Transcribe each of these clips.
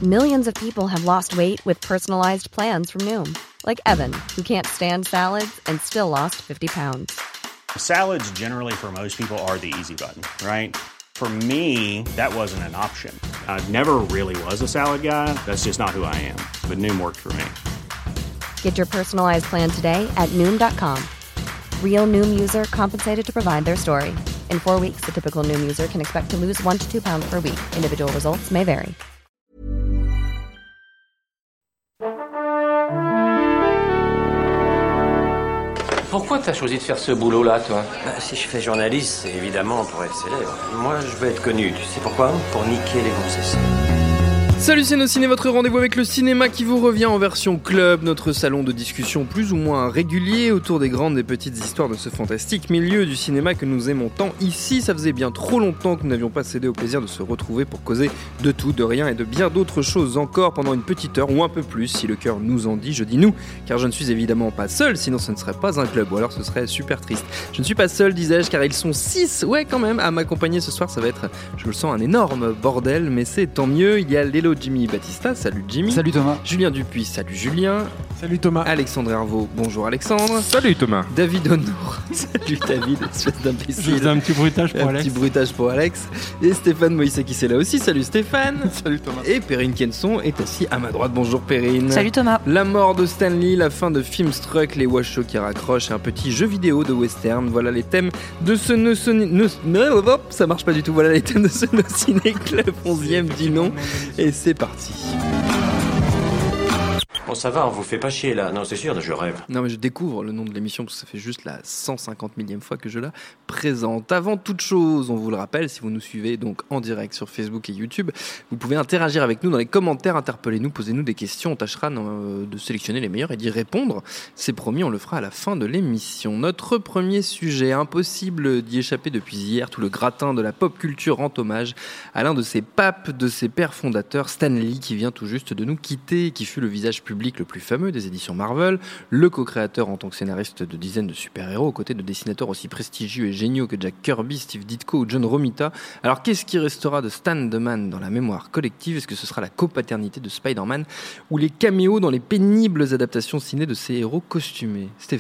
Millions of people have lost weight with personalized plans from Noom. Like Evan, who can't stand salads and still lost 50 pounds. Salads generally for most people are the easy button, right? For me, that wasn't an option. I never really was a salad guy. That's just not who I am. But Noom worked for me. Get your personalized plan today at Noom.com. Real Noom user compensated to provide their story. In 4 weeks, the typical Noom user can expect to lose 1 to 2 pounds per week. Individual results may vary. Pourquoi t'as choisi de faire ce boulot-là, toi ? Si je fais journaliste, c'est évidemment pour être célèbre. Moi, je veux être connu. Tu sais pourquoi ? Pour niquer les gonzesses. Salut c'est nos ciné, votre rendez-vous avec le cinéma qui vous revient en version club, notre salon de discussion plus ou moins régulier autour des grandes et petites histoires de ce fantastique milieu du cinéma que nous aimons tant ici. Ça faisait bien trop longtemps que nous n'avions pas cédé au plaisir de se retrouver pour causer de tout, de rien et de bien d'autres choses encore pendant une petite heure ou un peu plus si le cœur nous en dit. Je dis nous, car je ne suis évidemment pas seul, sinon ce ne serait pas un club ou alors ce serait super triste. Je ne suis pas seul, disais-je, car ils sont 6, ouais quand même, à m'accompagner ce soir. Ça va être, je le sens, un énorme bordel, mais c'est tant mieux. Il y a Lélo Jimmy Battista, salut Jimmy. Salut Thomas. Julien Dupuis, salut Julien. Salut Thomas. Alexandre Herveau, bonjour Alexandre. Salut Thomas. David Honour, salut David, espèce d'imbécile. Je faisais un petit bruitage pour Alex. Un petit bruitage pour Alex. Et Stéphane Moïse qui c'est là aussi, salut Stéphane. Salut Thomas. Et Perrine Kenson est assis à ma droite, bonjour Perrine. Salut Thomas. La mort de Stanley, la fin de Filmstruck, les washoes qui raccrochent et un petit jeu vidéo de western. Voilà les thèmes de ce ça marche pas du tout. Voilà les thèmes de ce No Ciné Club 11e, dis non. Et c'est parti. Bon, ça va, on vous fait pas chier là. Non, c'est sûr, je rêve. Non, mais je découvre le nom de l'émission parce que ça fait juste la 150 millième fois que je la présente. Avant toute chose, on vous le rappelle, si vous nous suivez donc en direct sur Facebook et YouTube, vous pouvez interagir avec nous dans les commentaires, interpellez-nous, posez-nous des questions. On tâchera de sélectionner les meilleurs et d'y répondre. C'est promis, on le fera à la fin de l'émission. Notre premier sujet, impossible d'y échapper depuis hier, tout le gratin de la pop culture rend hommage à l'un de ses papes, de ses pères fondateurs, Stan Lee, qui vient tout juste de nous quitter, qui fut le visage public le plus fameux des éditions Marvel, le co-créateur en tant que scénariste de dizaines de super-héros, aux côtés de dessinateurs aussi prestigieux et géniaux que Jack Kirby, Steve Ditko ou John Romita. Alors qu'est-ce qui restera de Stan the Man dans la mémoire collective ? Est-ce que ce sera la copaternité de Spider-Man ou les caméos dans les pénibles adaptations ciné de ces héros costumés ? Stéphane ?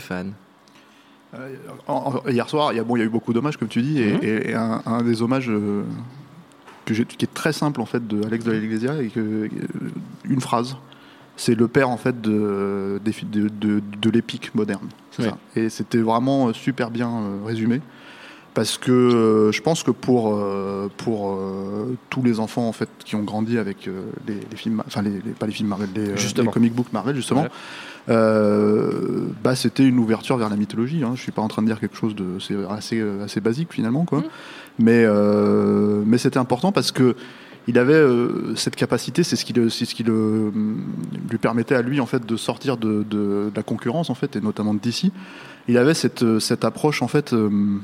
Hier soir, il y a eu beaucoup d'hommages, comme tu dis, et un des hommages qui est très simple en fait de Alex de la Iglesia, et une phrase. C'est le père en fait de l'épique moderne, c'est ça. Et c'était vraiment super bien résumé, parce que je pense que pour tous les enfants en fait qui ont grandi avec les films, enfin pas les films Marvel, les comic books Marvel justement, c'était une ouverture vers la mythologie. Je suis pas en train de dire quelque chose de c'est assez basique finalement quoi, mais c'était important parce que il avait cette capacité, c'est ce qui lui permettait à lui en fait de sortir de la concurrence en fait, et notamment de DC. Il avait cette approche en fait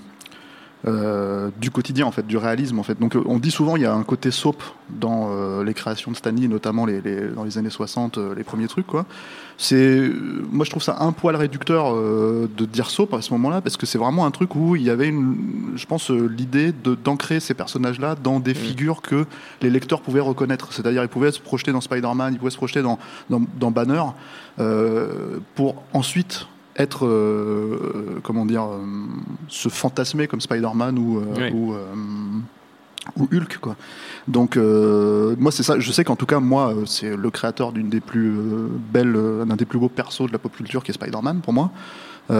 du quotidien en fait, du réalisme en fait. Donc on dit souvent il y a un côté soap dans les créations de Stan Lee, notamment dans les années 60, les premiers trucs quoi. Moi je trouve ça un poil réducteur de dire soap à ce moment-là, parce que c'est vraiment un truc où il y avait je pense l'idée d'ancrer ces personnages-là dans des figures que les lecteurs pouvaient reconnaître. C'est-à-dire ils pouvaient se projeter dans Spider-Man, ils pouvaient se projeter dans Banner, pour ensuite être, se fantasmer comme Spider-Man ou Hulk quoi. Donc moi c'est ça, je sais qu'en tout cas moi c'est le créateur d'une des plus belles, d'un des plus beaux persos de la pop culture qui est Spider-Man pour moi. Et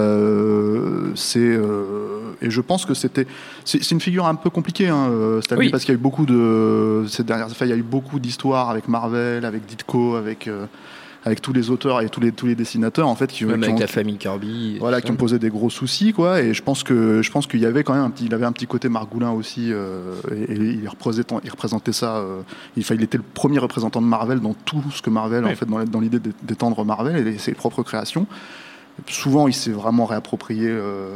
je pense que c'est une figure un peu compliquée Stanley, parce qu'il y a eu beaucoup il y a eu beaucoup d'histoires avec Marvel, avec Ditko, avec tous les auteurs et tous les dessinateurs en fait avec la famille Kirby, qui ont posé des gros soucis quoi. Et je pense qu'il y avait quand même il avait un petit côté Margoulin aussi, et il représentait ça. Il était le premier représentant de Marvel dans tout ce que Marvel en fait dans l'idée d'étendre Marvel et ses propres créations. Souvent, il s'est vraiment réapproprié,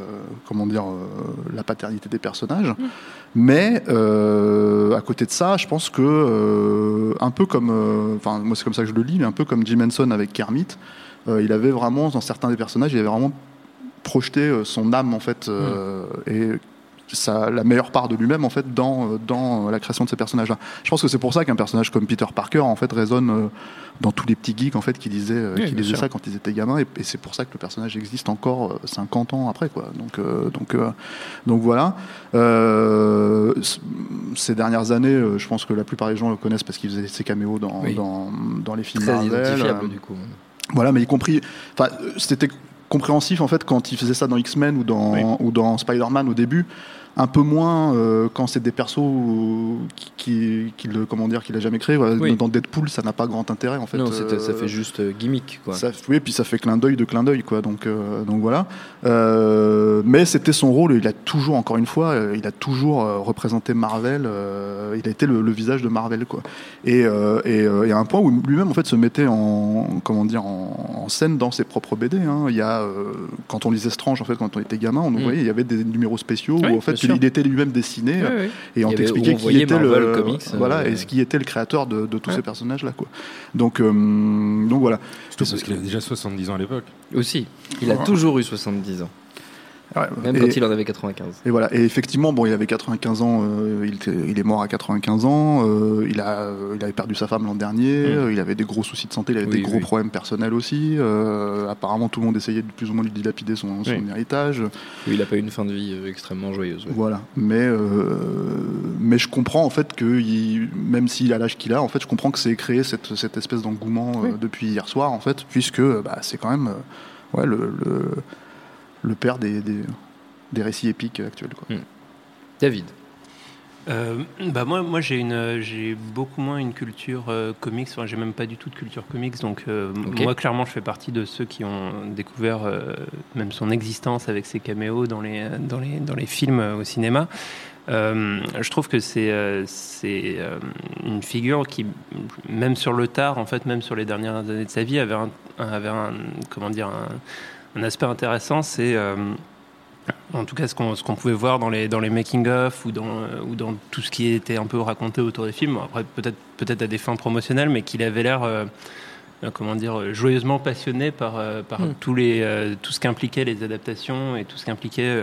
la paternité des personnages. Mais à côté de ça, je pense que un peu comme, moi c'est comme ça que je le lis, mais un peu comme Jim Henson avec Kermit, il avait vraiment dans certains des personnages, il avait vraiment projeté son âme en fait, et la meilleure part de lui-même en fait dans la création de ces personnages-là. Je pense que c'est pour ça qu'un personnage comme Peter Parker en fait résonne dans tous les petits geeks en fait qui lisaient ça quand ils étaient gamins, et c'est pour ça que le personnage existe encore 50 ans après quoi. Donc voilà. Ces dernières années, je pense que la plupart des gens le connaissent parce qu'il faisait ses caméos dans les films très Marvel. identifiable du coup. Voilà, mais y compris, c'était compréhensif en fait quand il faisait ça dans X-Men ou dans Spider-Man au début, un peu moins quand c'est des persos qu'il a jamais créé. Voilà. Oui. Dans Deadpool, ça n'a pas grand intérêt en fait. Non, ça fait juste gimmick quoi. Oui, puis ça fait clin d'œil quoi. Donc voilà. Mais c'était son rôle. Il a toujours, encore une fois, représenté Marvel. Il a été le visage de Marvel quoi. Et à un point où lui-même en fait se mettait en scène dans ses propres BD. Hein. Il y a quand on lisait Strange en fait quand on était gamin, on voyait il y avait des numéros spéciaux où en fait il était lui-même dessiné et on t'expliquait qui était Marvel Comics, et qui était le créateur de tous ces personnages là quoi. Donc voilà. Surtout parce qu'il avait déjà 70 ans à l'époque. Aussi, il a toujours eu 70 ans. Même quand il en avait 95. Et voilà. Et effectivement, il avait 95 ans. Il est mort à 95 ans. Il avait perdu sa femme l'an dernier. Il avait des gros soucis de santé. Il avait des gros problèmes personnels aussi. Apparemment, tout le monde essayait de plus ou moins lui dilapider son héritage. Il n'a pas eu une fin de vie extrêmement joyeuse. Oui. Voilà. Mais je comprends en fait que même s'il a l'âge qu'il a, en fait, je comprends que c'est créé cette espèce d'engouement depuis hier soir, en fait, puisque c'est quand même le père des récits épiques actuels quoi. David. Moi j'ai beaucoup moins une culture comics, j'ai même pas du tout de culture comics, donc moi clairement je fais partie de ceux qui ont découvert même son existence avec ses caméos dans les films au cinéma. Je trouve que c'est une figure qui, même sur le tard, en fait, même sur les dernières années de sa vie, avait un aspect intéressant, c'est en tout cas ce qu'on pouvait voir dans les making-of ou dans tout ce qui était un peu raconté autour des films. Après, peut-être à des fins promotionnelles, mais qu'il avait l'air joyeusement passionné par tout ce qu'impliquaient les adaptations et tout ce qu'impliquait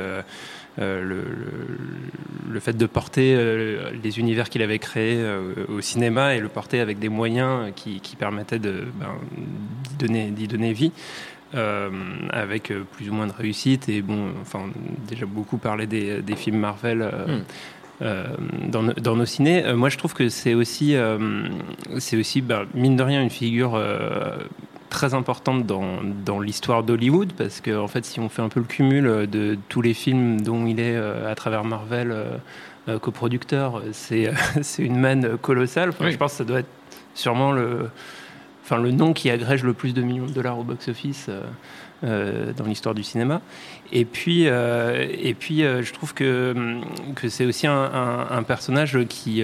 le fait de porter les univers qu'il avait créés au cinéma et le porter avec des moyens qui permettaient d'y donner vie. Avec plus ou moins de réussite et déjà beaucoup parlé des films Marvel dans nos cinés. Moi je trouve que c'est aussi mine de rien une figure très importante dans l'histoire d'Hollywood, parce que en fait si on fait un peu le cumul de tous les films dont il est à travers Marvel coproducteur, c'est une manne colossale. Je pense que ça doit être sûrement le nom qui agrège le plus de millions de dollars au box-office dans l'histoire du cinéma. Et puis je trouve que c'est aussi un personnage qui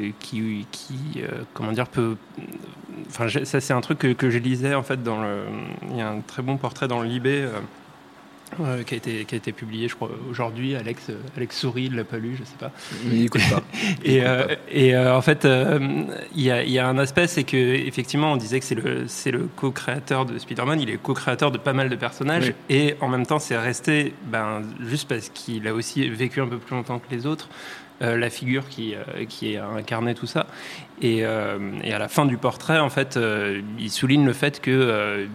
peut... ça c'est un truc que je lisais en fait il y a un très bon portrait dans le Libé qui a été publié, je crois, aujourd'hui. Alex sourit, il l'a pas lu, je sais pas. Il écoute pas. En fait, il y a un aspect, c'est que effectivement, on disait que c'est le co-créateur de Spider-Man. Il est co-créateur de pas mal de personnages, et en même temps, c'est resté, juste parce qu'il a aussi vécu un peu plus longtemps que les autres, la figure qui a incarné tout ça. Et à la fin du portrait, en fait, il souligne le fait que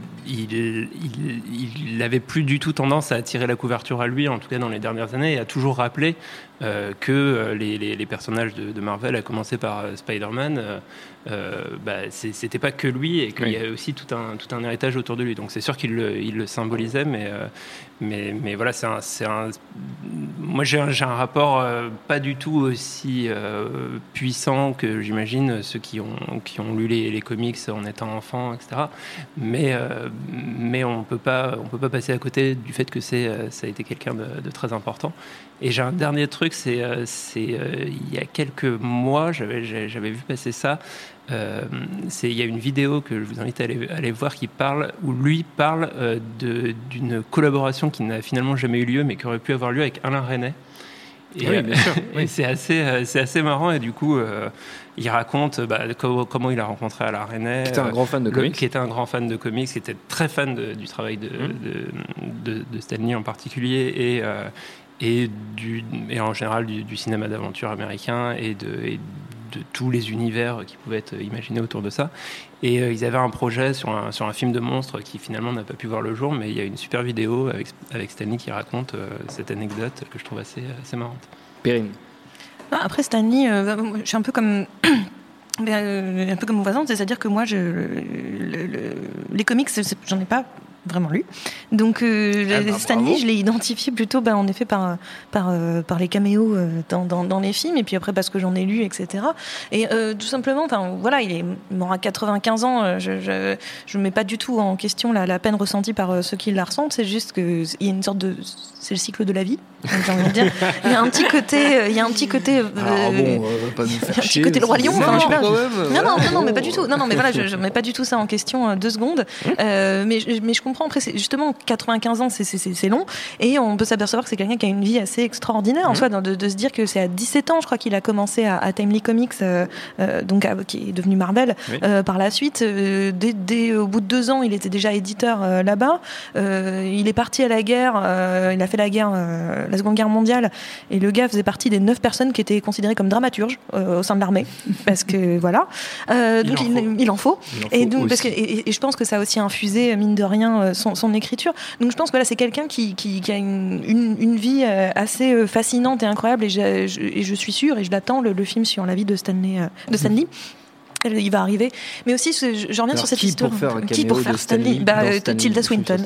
il avait plus du tout tendance à attirer la couverture à lui, en tout cas dans les dernières années, et a toujours rappelé que les personnages de Marvel, à commencer par Spider-Man, c'était pas que lui, et qu'il y avait aussi tout un héritage autour de lui. Donc c'est sûr qu'il le symbolisait, mais voilà, moi j'ai un rapport pas du tout aussi puissant que j'imagine ceux qui ont lu les comics en étant enfant, etc. Mais on peut pas passer à côté du fait que ça a été quelqu'un de très important. Et j'ai un dernier truc, c'est il y a quelques mois, j'avais vu passer ça. Il y a une vidéo que je vous invite à aller voir où lui parle d'une collaboration qui n'a finalement jamais eu lieu, mais qui aurait pu avoir lieu avec Alain Resnais. Et, oui, bien sûr. Et c'est assez marrant, et du coup il raconte comment il a rencontré Alain Resnais, qui était un grand fan de comics, qui était très fan du travail de Stan Lee en particulier, et en général du cinéma d'aventure américain et de tous les univers qui pouvaient être imaginés autour de ça. Et ils avaient un projet sur un film de monstres qui finalement n'a pas pu voir le jour, mais il y a une super vidéo avec Stanley qui raconte cette anecdote que je trouve assez marrante. Perrine. Après Stanley, je suis un peu comme... un peu comme mon voisin, c'est-à-dire que moi, les comics, j'en ai pas vraiment lu. Donc Stanley, bravo. je l'ai identifié plutôt en effet par les caméos dans les films, et puis après parce que j'en ai lu, etc. Et tout simplement, voilà, il est mort à 95 ans. Je mets pas du tout en question la peine ressentie par ceux qui la ressentent. C'est juste que il y a une sorte de, c'est le cycle de la vie. Donc, j'ai envie de dire, il y a un petit côté. Alors bon, pas nous faire chier. Un petit côté le roi lion. Enfin, je sais pas. Non, mais pas du tout. Non, mais voilà, je mets pas du tout ça en question 2 secondes. Mais je comprends. Après, justement, 95 ans, c'est long, et on peut s'apercevoir que c'est quelqu'un qui a une vie assez extraordinaire en soi, de se dire que c'est à 17 ans, je crois, qu'il a commencé à Timely Comics, donc qui est devenu Marvel. Oui. Par la suite, dès au bout de 2 ans, il était déjà éditeur là-bas. Il est parti à la guerre. Il a fait la guerre, la Seconde Guerre mondiale, et le gars faisait partie des 9 personnes qui étaient considérées comme dramaturges au sein de l'armée, parce que voilà. Donc il en faut. Et donc parce que et je pense que ça a aussi infusé, mine de rien, son écriture. Donc je pense que là, c'est quelqu'un qui a une vie assez fascinante et incroyable, et je suis sûre, et je l'attends, le film sur la vie de Stanley. Il va arriver. Mais aussi, je reviens sur cette histoire. Qui pour faire Stanley? Tilda Swinton.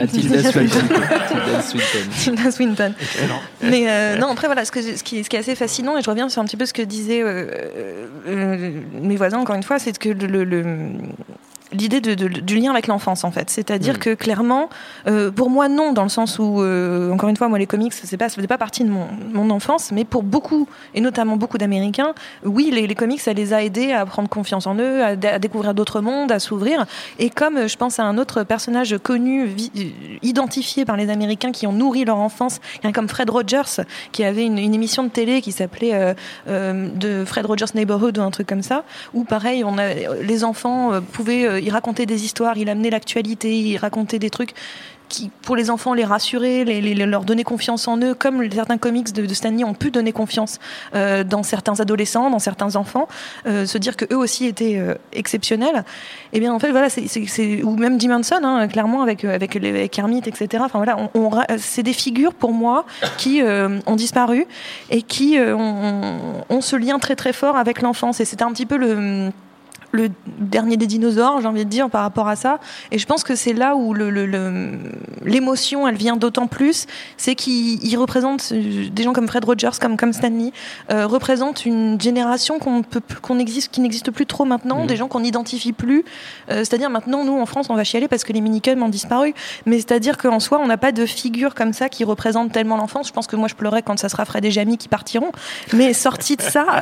Tilda Swinton. Mais non, après, voilà, ce qui est assez fascinant, et je reviens sur un petit peu ce que disaient mes voisins, encore une fois, c'est que l'idée du lien avec l'enfance, en fait. C'est-à-dire que clairement, pour moi, non, dans le sens où, encore une fois, moi, les comics, ça faisait pas partie de mon enfance, mais pour beaucoup, et notamment beaucoup d'Américains, oui, les comics, ça les a aidés à prendre confiance en eux, à découvrir d'autres mondes, à s'ouvrir. Et comme je pense à un autre personnage connu, identifié par les Américains qui ont nourri leur enfance, comme Fred Rogers, qui avait une émission de télé qui s'appelait de Fred Rogers Neighborhood ou un truc comme ça, où pareil, les enfants pouvaient il racontait des histoires, il amenait l'actualité, il racontait des trucs qui, pour les enfants, les rassurer, leur donner confiance en eux, comme certains comics de Stanley ont pu donner confiance dans certains adolescents, dans certains enfants, se dire qu'eux aussi étaient exceptionnels. Et bien en fait, voilà, ou même Jim Henson, clairement, avec Kermit, etc. Enfin voilà, c'est des figures pour moi qui ont disparu et qui ont ce lien très très fort avec l'enfance. Et c'était un petit peu le dernier des dinosaures, j'ai envie de dire, par rapport à ça. Et je pense que c'est là où l'émotion, elle vient d'autant plus, c'est qu'il représente des gens comme Fred Rogers, comme Stanley, représentent une génération qui n'existe plus trop maintenant, des gens qu'on n'identifie plus. C'est-à-dire maintenant, nous, en France, on va chialer parce que les minicums ont disparu. Mais c'est-à-dire qu'en soi, on n'a pas de figure comme ça qui représente tellement l'enfance. Je pense que moi, je pleurais quand ça sera Fred et Jamie qui partiront. Mais sorti de ça,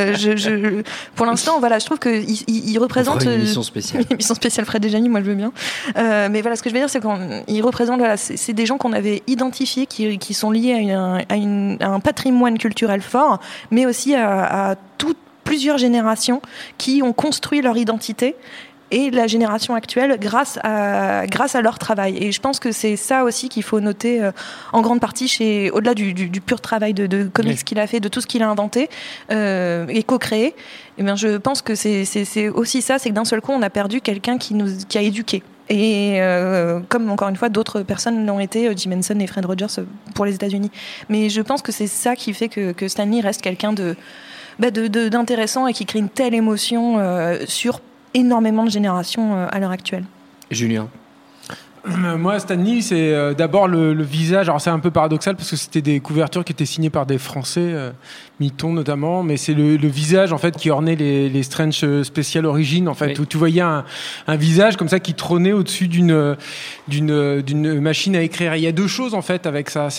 pour l'instant, voilà, je trouve que il représente une émission spéciale. Une émission spéciale Fred et Jamie, moi je veux bien. Mais voilà, ce que je veux dire, c'est qu'il représente, voilà, c'est des gens qu'on avait identifiés, qui sont liés à un patrimoine culturel fort, mais aussi à plusieurs générations qui ont construit leur identité. Et la génération actuelle grâce à leur travail. Et je pense que c'est ça aussi qu'il faut noter en grande partie au-delà du pur travail de comics qu'il a fait, de tout ce qu'il a inventé et co-créé. Et bien, je pense que c'est aussi ça, c'est que d'un seul coup, on a perdu quelqu'un qui a éduqué. Et comme encore une fois d'autres personnes l'ont été, Jim Henson et Fred Rogers pour les États-Unis. Mais je pense que c'est ça qui fait que Stanley reste quelqu'un d'intéressant et qui crée une telle émotion sur énormément de générations à l'heure actuelle. Julien. Moi, Stanley, c'est d'abord le visage. Alors, c'est un peu paradoxal parce que c'était des couvertures qui étaient signées par des Français, Mitton notamment, mais c'est le visage en fait qui ornait les Strange Special Origins, en fait, où tu voyais un visage comme ça qui trônait au-dessus d'une machine à écrire. Et il y a 2 choses en fait avec ça.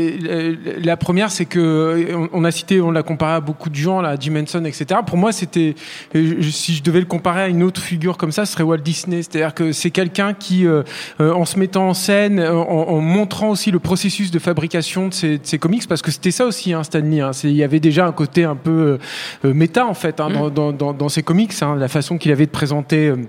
La première, c'est que on l'a comparé à beaucoup de gens, là, Jim Henson, etc. Pour moi, c'était, si je devais le comparer à une autre figure comme ça, ce serait Walt Disney. C'est-à-dire que c'est quelqu'un qui en se mettant en scène, en montrant aussi le processus de fabrication de ces comics, parce que c'était ça aussi, Stanley. Il y avait déjà un côté un peu méta en fait dans ces comics, la façon qu'il avait de présenter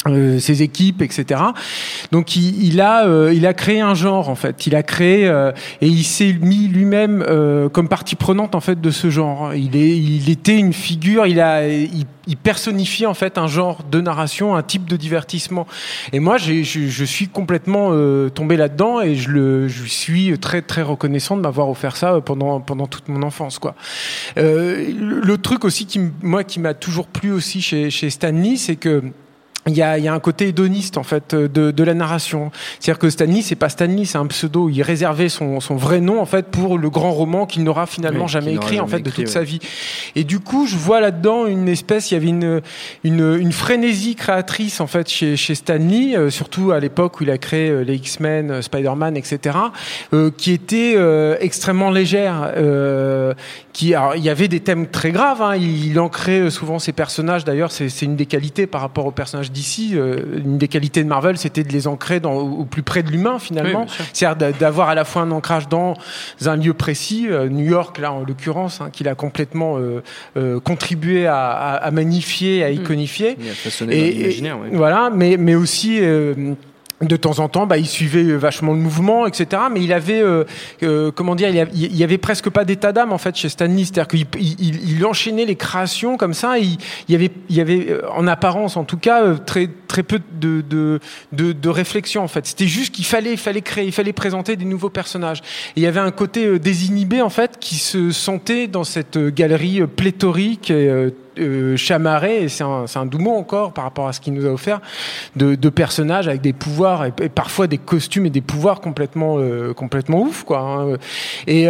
ses équipes, etc. Donc il a créé un genre en fait. Il a créé et il s'est mis lui-même comme partie prenante en fait de ce genre. Il était une figure. Il personnifiait en fait un genre de narration, un type de divertissement. Et moi, je suis complètement tombé là-dedans et je suis très très reconnaissant de m'avoir offert ça pendant toute mon enfance, quoi. Le truc aussi qui m'a toujours plu aussi chez Stan Lee, c'est que il y a un côté hédoniste en fait de la narration. C'est-à-dire que Stan Lee, c'est pas Stan Lee, c'est un pseudo. Il réservait son vrai nom en fait pour le grand roman qu'il n'aura finalement jamais écrit en fait de toute sa vie. Et du coup, je vois là-dedans une espèce, il y avait une frénésie créatrice en fait chez Stan Lee, surtout à l'époque où il a créé les X-Men, Spider-Man, etc., qui était extrêmement légère. Alors, il y avait des thèmes très graves. Hein. Il ancrait souvent ses personnages. D'ailleurs, c'est une des qualités par rapport aux personnages d'ici. Une des qualités de Marvel, c'était de les ancrer au plus près de l'humain, finalement. Oui, c'est-à-dire d'avoir à la fois un ancrage dans un lieu précis, New York, là, en l'occurrence, hein, qu'il a complètement contribué à magnifier, à iconifier. Il a façonné l'imaginaire. Ouais. Voilà, mais aussi... de temps en temps, il suivait vachement le mouvement, etc. Mais il avait, comment dire, il y avait presque pas d'état d'âme en fait chez Stan Lee. C'est-à-dire qu'il enchaînait les créations comme ça. Il y avait, en apparence, en tout cas, très très peu de réflexion en fait. C'était juste qu'il fallait créer, il fallait présenter des nouveaux personnages. Et il y avait un côté désinhibé en fait qui se sentait dans cette galerie pléthorique. Chamarré, et c'est un doux mot encore par rapport à ce qu'il nous a offert, de personnages avec des pouvoirs et parfois des costumes et des pouvoirs complètement ouf, quoi. Hein. Et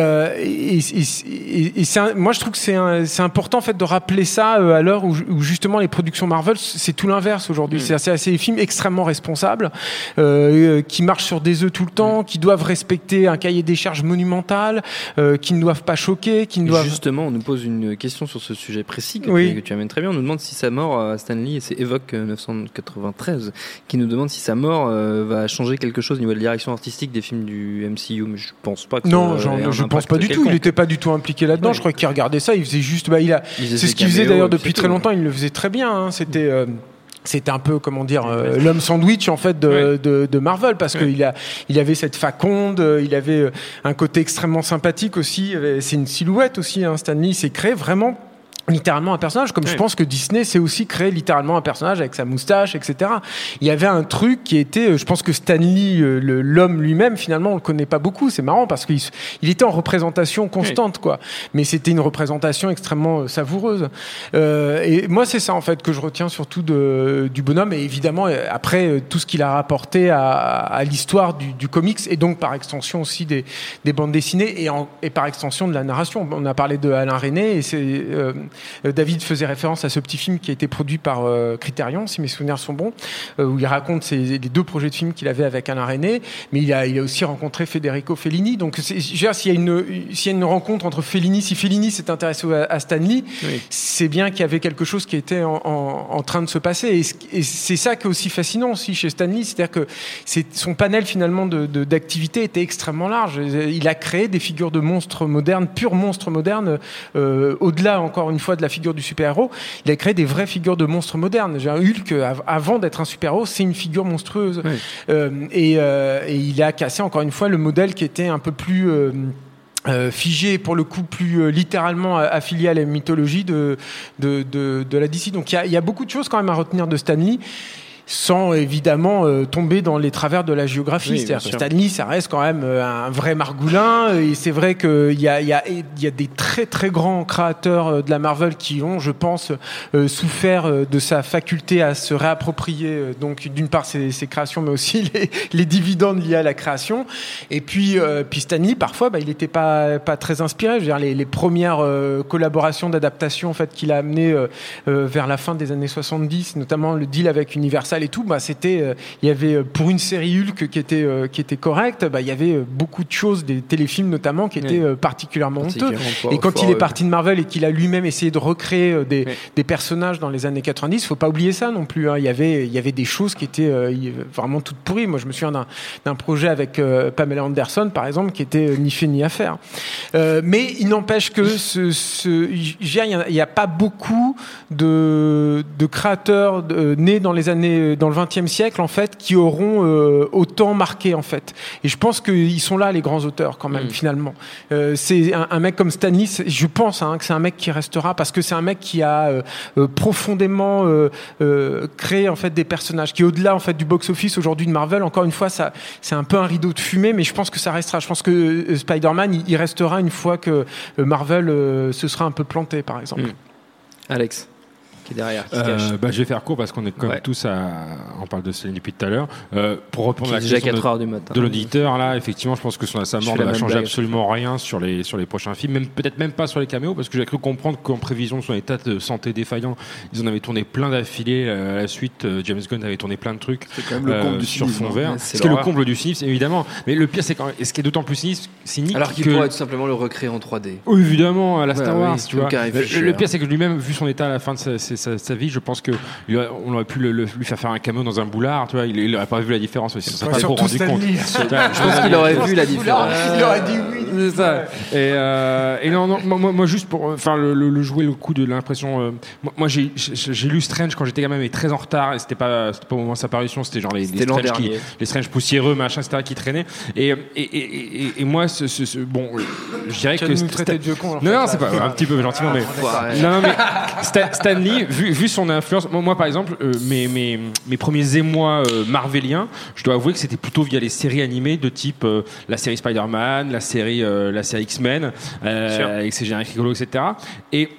moi je trouve que c'est important en fait de rappeler ça à l'heure où justement les productions Marvel, c'est tout l'inverse aujourd'hui. C'est des films extrêmement responsables qui marchent sur des œufs tout le temps, qui doivent respecter un cahier des charges monumental, qui ne doivent pas choquer, Justement, on nous pose une question sur ce sujet précis que tu amènes très bien. On nous demande si sa mort à Stan Lee, et c'est Evoque 993 qui nous demande si sa mort va changer quelque chose au niveau de la direction artistique des films du MCU, mais je pense pas que non, je pense pas du tout. Il n'était pas du tout impliqué là-dedans. Je crois qu'il regardait ça, il faisait juste c'est ce qu'il faisait d'ailleurs depuis très longtemps. Il le faisait très bien, hein. C'était un peu, comment dire, l'homme sandwich en fait de Marvel, parce qu'il avait cette faconde, il avait un côté extrêmement sympathique aussi. C'est une silhouette aussi, hein. Stan Lee s'est créé vraiment littéralement un personnage, comme je pense que Disney s'est aussi créé littéralement un personnage avec sa moustache, etc. Il y avait un truc qui était, je pense que Stan Lee, l'homme lui-même, finalement, on le connaît pas beaucoup. C'est marrant parce qu'il était en représentation constante, quoi. Mais c'était une représentation extrêmement savoureuse. Et moi, c'est ça en fait que je retiens surtout du bonhomme. Et évidemment, après tout ce qu'il a rapporté à l'histoire du comics et donc par extension aussi des bandes dessinées et par extension de la narration. On a parlé de Alain Resnais et c'est David faisait référence à ce petit film qui a été produit par Criterion, si mes souvenirs sont bons, où il raconte les deux projets de films qu'il avait avec Alain Resnais, mais il a aussi rencontré Federico Fellini. Donc, s'il y a une rencontre entre Fellini, si Fellini s'est intéressé à Stan Lee, c'est bien qu'il y avait quelque chose qui était en train de se passer. Et c'est ça qui est aussi fascinant aussi chez Stan Lee, c'est-à-dire que son panel finalement d'activités était extrêmement large. Il a créé des figures de monstres modernes, purs monstres modernes, au-delà encore une fois de la figure du super-héros, il a créé des vraies figures de monstres modernes. Hulk, avant d'être un super-héros, c'est une figure monstrueuse. Et il a cassé encore une fois le modèle qui était un peu plus figé, pour le coup plus littéralement affilié à la mythologie de la DC. Donc il y a beaucoup de choses quand même à retenir de Stan Lee, sans évidemment tomber dans les travers de la géographie. C'est-à-dire que Stan Lee, ça reste quand même un vrai margoulin, et c'est vrai qu'il y a des très très grands créateurs de la Marvel qui ont, je pense, souffert de sa faculté à se réapproprier, donc d'une part ses créations, mais aussi les dividendes liés à la création. Et puis Stan Lee, parfois, il n'était pas très inspiré. Je veux dire, les premières collaborations d'adaptation en fait, qu'il a amenées vers la fin des années 70, notamment le deal avec Universal et tout, c'était il y avait pour une série Hulk qui était correcte, il y avait beaucoup de choses, des téléfilms notamment, qui étaient particulièrement honteux. Et quand il est parti de Marvel et qu'il a lui-même essayé de recréer des personnages dans les années 90, faut pas oublier ça non plus, hein. Il y avait des choses qui étaient vraiment toutes pourries. Moi je me souviens d'un projet avec Pamela Anderson par exemple qui était ni fait ni à faire, mais il n'empêche que il y a pas beaucoup de créateurs nés dans les années dans le XXe siècle en fait qui auront autant marqué en fait. Et je pense qu'ils sont là les grands auteurs quand même finalement. C'est un mec comme Stan Lee, je pense que c'est un mec qui restera parce que c'est un mec qui a profondément créé en fait des personnages qui au-delà en fait du box-office aujourd'hui de Marvel. Encore une fois, ça c'est un peu un rideau de fumée, mais je pense que ça restera. Je pense que Spider-Man il restera une fois que Marvel se sera un peu planté par exemple. Alex qui est derrière, qui se cache. Je vais faire court parce qu'on est comme tous on parle de Stan Lee depuis tout à l'heure. Pour répondre à la question de l'auditeur, là, effectivement, je pense que sa mort ne va changer absolument rien sur les prochains films, peut-être même pas sur les caméos, parce que j'ai cru comprendre qu'en prévision de son état de santé défaillant, ils en avaient tourné plein d'affilés. À la suite, James Gunn avait tourné plein de trucs sur fond vert. C'est le comble du cynisme, évidemment. Mais le pire, c'est ce qui est d'autant plus cynique. Alors qu'il pourrait tout simplement le recréer en 3D. Oui, évidemment, à la Star Wars, tu vois. Le pire, c'est que lui-même, vu son état à la fin de sa vie, je pense qu'on aurait pu lui faire un caméo dans un boulard, tu vois, il n'aurait pas vu la différence aussi. Je pense qu'il aurait vu la différence. Il aurait dit oui. C'est ça. Et non, moi juste pour le jouer le coup de l'impression. Moi j'ai lu Strange quand j'étais gamin, mais très en retard. Et c'était pas au moment de sa parution, c'était genre les Strange poussiéreux, machin, etc. qui traînaient. Et moi, bon, je dirais que nous traiter de vieux con. Non, c'est pas un petit peu gentiment, mais non, mais Stan Lee, vu son influence, moi par exemple, mes premiers émois marveliens, je dois avouer que c'était plutôt via les séries animées de type la série Spider-Man, la série X-Men, avec ses génériques rigolos, etc. Et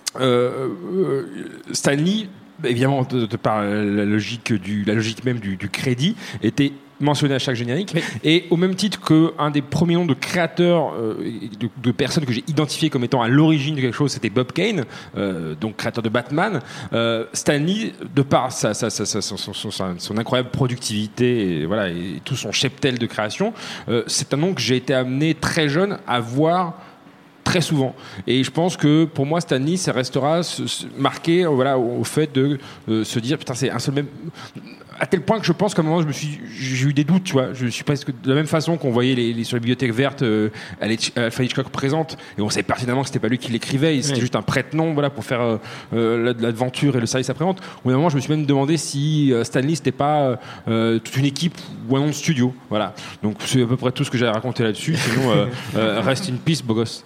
Stan Lee, évidemment, de par la logique même du crédit, était mentionné à chaque générique, et au même titre qu'un des premiers noms de créateurs de personnes que j'ai identifiées comme étant à l'origine de quelque chose, c'était Bob Kane, donc créateur de Batman. Stan Lee, de par son incroyable productivité et tout son cheptel de création, c'est un nom que j'ai été amené très jeune à voir très souvent, et je pense que pour moi Stan Lee, ça restera marqué au fait de se dire putain, c'est un seul même, à tel point que je pense qu'à un moment j'ai eu des doutes, tu vois. Je suis presque de la même façon qu'on voyait sur les bibliothèques vertes Alfred Hitchcock présente, et on savait pertinemment que c'était pas lui qui l'écrivait, c'était juste un prête-nom pour faire l'aventure et le service après-vente. Au bout d'un moment, je me suis même demandé si Stan Lee c'était pas toute une équipe ou un nom de studio, voilà. Donc c'est à peu près tout ce que j'avais raconté là-dessus. Sinon reste in peace, beau gosse.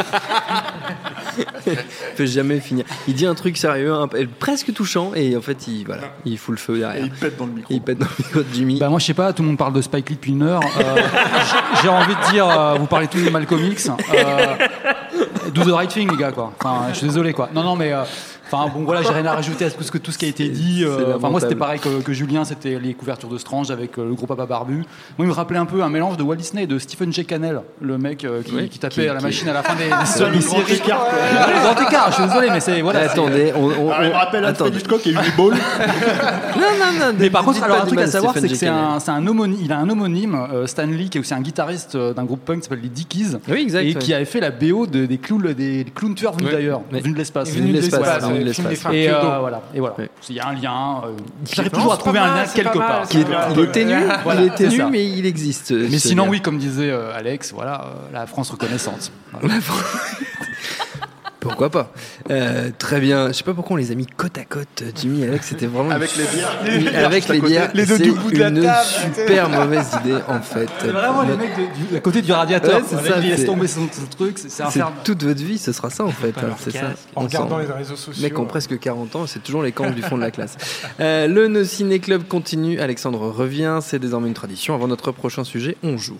Il peut jamais finir. Il dit un truc sérieux, presque touchant, et en fait il fout le feu derrière. Et il pète dans le micro. Il pète dans le micro de Jimmy. Moi je sais pas, tout le monde parle de Spike Lee depuis une heure. J'ai envie de dire, vous parlez tous de Malcolm X. Do the right thing, les gars, quoi. Enfin, je suis désolé, quoi. Non, mais. J'ai rien à rajouter à tout ce qui a été dit. Moi, c'était pareil que Julien, c'était les couvertures de Strange avec le gros papa barbu. Moi, il me rappelait un peu un mélange de Walt Disney et de Stephen J. Cannell, le mec qui tapait à la machine à la fin des séries. Les grands écarts, je suis désolé, mais c'est. Attendez, il me rappelle Alfred Hitchcock et Uwe Ball. Non. Mais par contre, alors un truc à savoir, c'est que c'est un homonyme. Il a un homonyme, Stan Lee, qui est aussi un guitariste d'un groupe punk qui s'appelle les Dickies. Oui, exact. Et qui avait fait la BO des clowns tueurs venus d'ailleurs, venus de l'espace. Et voilà. Il y a un lien. J'arrive toujours à trouver un lien quelque part. Il est ténu, mais il existe. Mais sinon, oui, comme disait Alex, la France reconnaissante. Pourquoi pas. Très bien. Je sais pas pourquoi on les a mis côte à côte, Jimmy et Alex. C'était vraiment avec les bières. Avec les bières. Les deux du bout de la table. Super mauvaise idée en fait. C'est vraiment les mecs à côté du radiateur. Ouais, c'est ça. Il laisse tomber son truc. C'est infernal. Toute votre vie, ce sera ça en fait. C'est ça. En regardant les réseaux sociaux. Mecs ont presque 40 ans, c'est toujours les campes du fond de la classe. Le No Ciné Club continue. Alexandre revient. C'est désormais une tradition. Avant notre prochain sujet, on joue.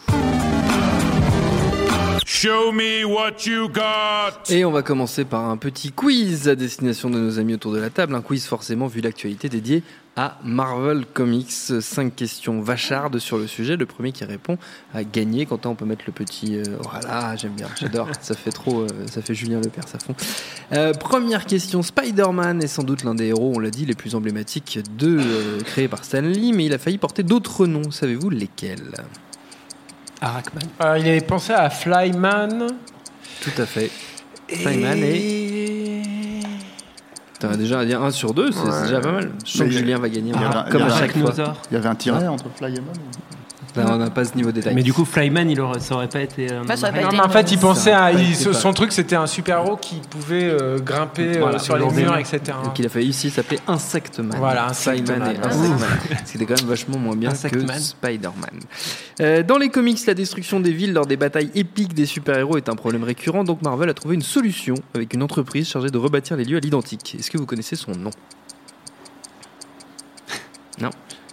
Show me what you got. Et on va commencer par un petit quiz à destination de nos amis autour de la table. Un quiz forcément vu l'actualité dédié à Marvel Comics. 5 questions vachardes sur le sujet. Le premier qui répond a gagné. Quentin, on peut mettre le petit... Voilà, j'aime bien, j'adore. Ça fait trop... ça fait Julien Lepers à fond. Première question. Spider-Man est sans doute l'un des héros, on l'a dit, les plus emblématiques créés par Stan Lee, mais il a failli porter d'autres noms. Savez-vous lesquels ? Hackman. Il avait pensé à Flyman. Tout à fait. Flyman et... T'as déjà à dire 1 sur 2, c'est déjà pas mal. Je sens que Julien va gagner. Comme à chaque fois. Il y avait un tiret entre Fly et Man. Là, on n'a pas ce niveau de détail. Mais du coup, Flyman, ça aurait pas été. Ça aurait pas Non, été mais en fait, il pensait à. c'est Son truc, c'était un super-héros qui pouvait grimper Voilà, sur les murs, etc. Donc il a fait ici s'appelait Insectman. Voilà, Insectman. Insectman. C'était quand même vachement moins bien Insectman. que Spider-Man. Dans les comics, la destruction des villes lors des batailles épiques des super-héros est un problème récurrent, donc Marvel a trouvé une solution avec une entreprise chargée de rebâtir les lieux à l'identique. Est-ce que vous connaissez son nom? Non.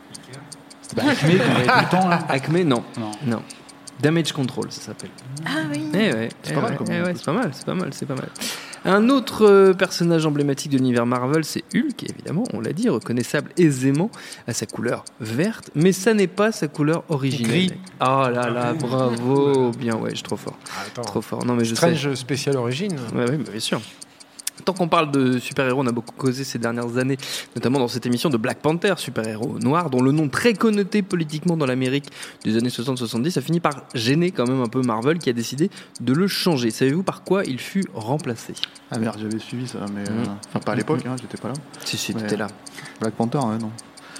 Acme, qu'on avait tout le temps, là. Acme, non. Damage Control, ça s'appelle. Ah oui. C'est pas mal, c'est pas mal. Un autre personnage emblématique de l'univers Marvel, c'est Hulk, évidemment, on l'a dit, reconnaissable aisément à sa couleur verte, mais ça n'est pas sa couleur originelle. Gris. Oh là là, bravo, bien, ouais, je suis trop fort. Trop fort. Non mais je sais. Strange Special Origin. Ouais, bien sûr. Tant qu'on parle de super-héros, on a beaucoup causé ces dernières années, notamment dans cette émission de Black Panther, super-héros noir, dont le nom très connoté politiquement dans l'Amérique des années 60-70 a fini par gêner quand même un peu Marvel, qui a décidé de le changer. Savez-vous par quoi il fut remplacé? Ah merde, j'avais suivi ça, mais enfin pas à l'époque, j'étais pas là. Si, Mais, t'étais là. Black Panther, ouais, non.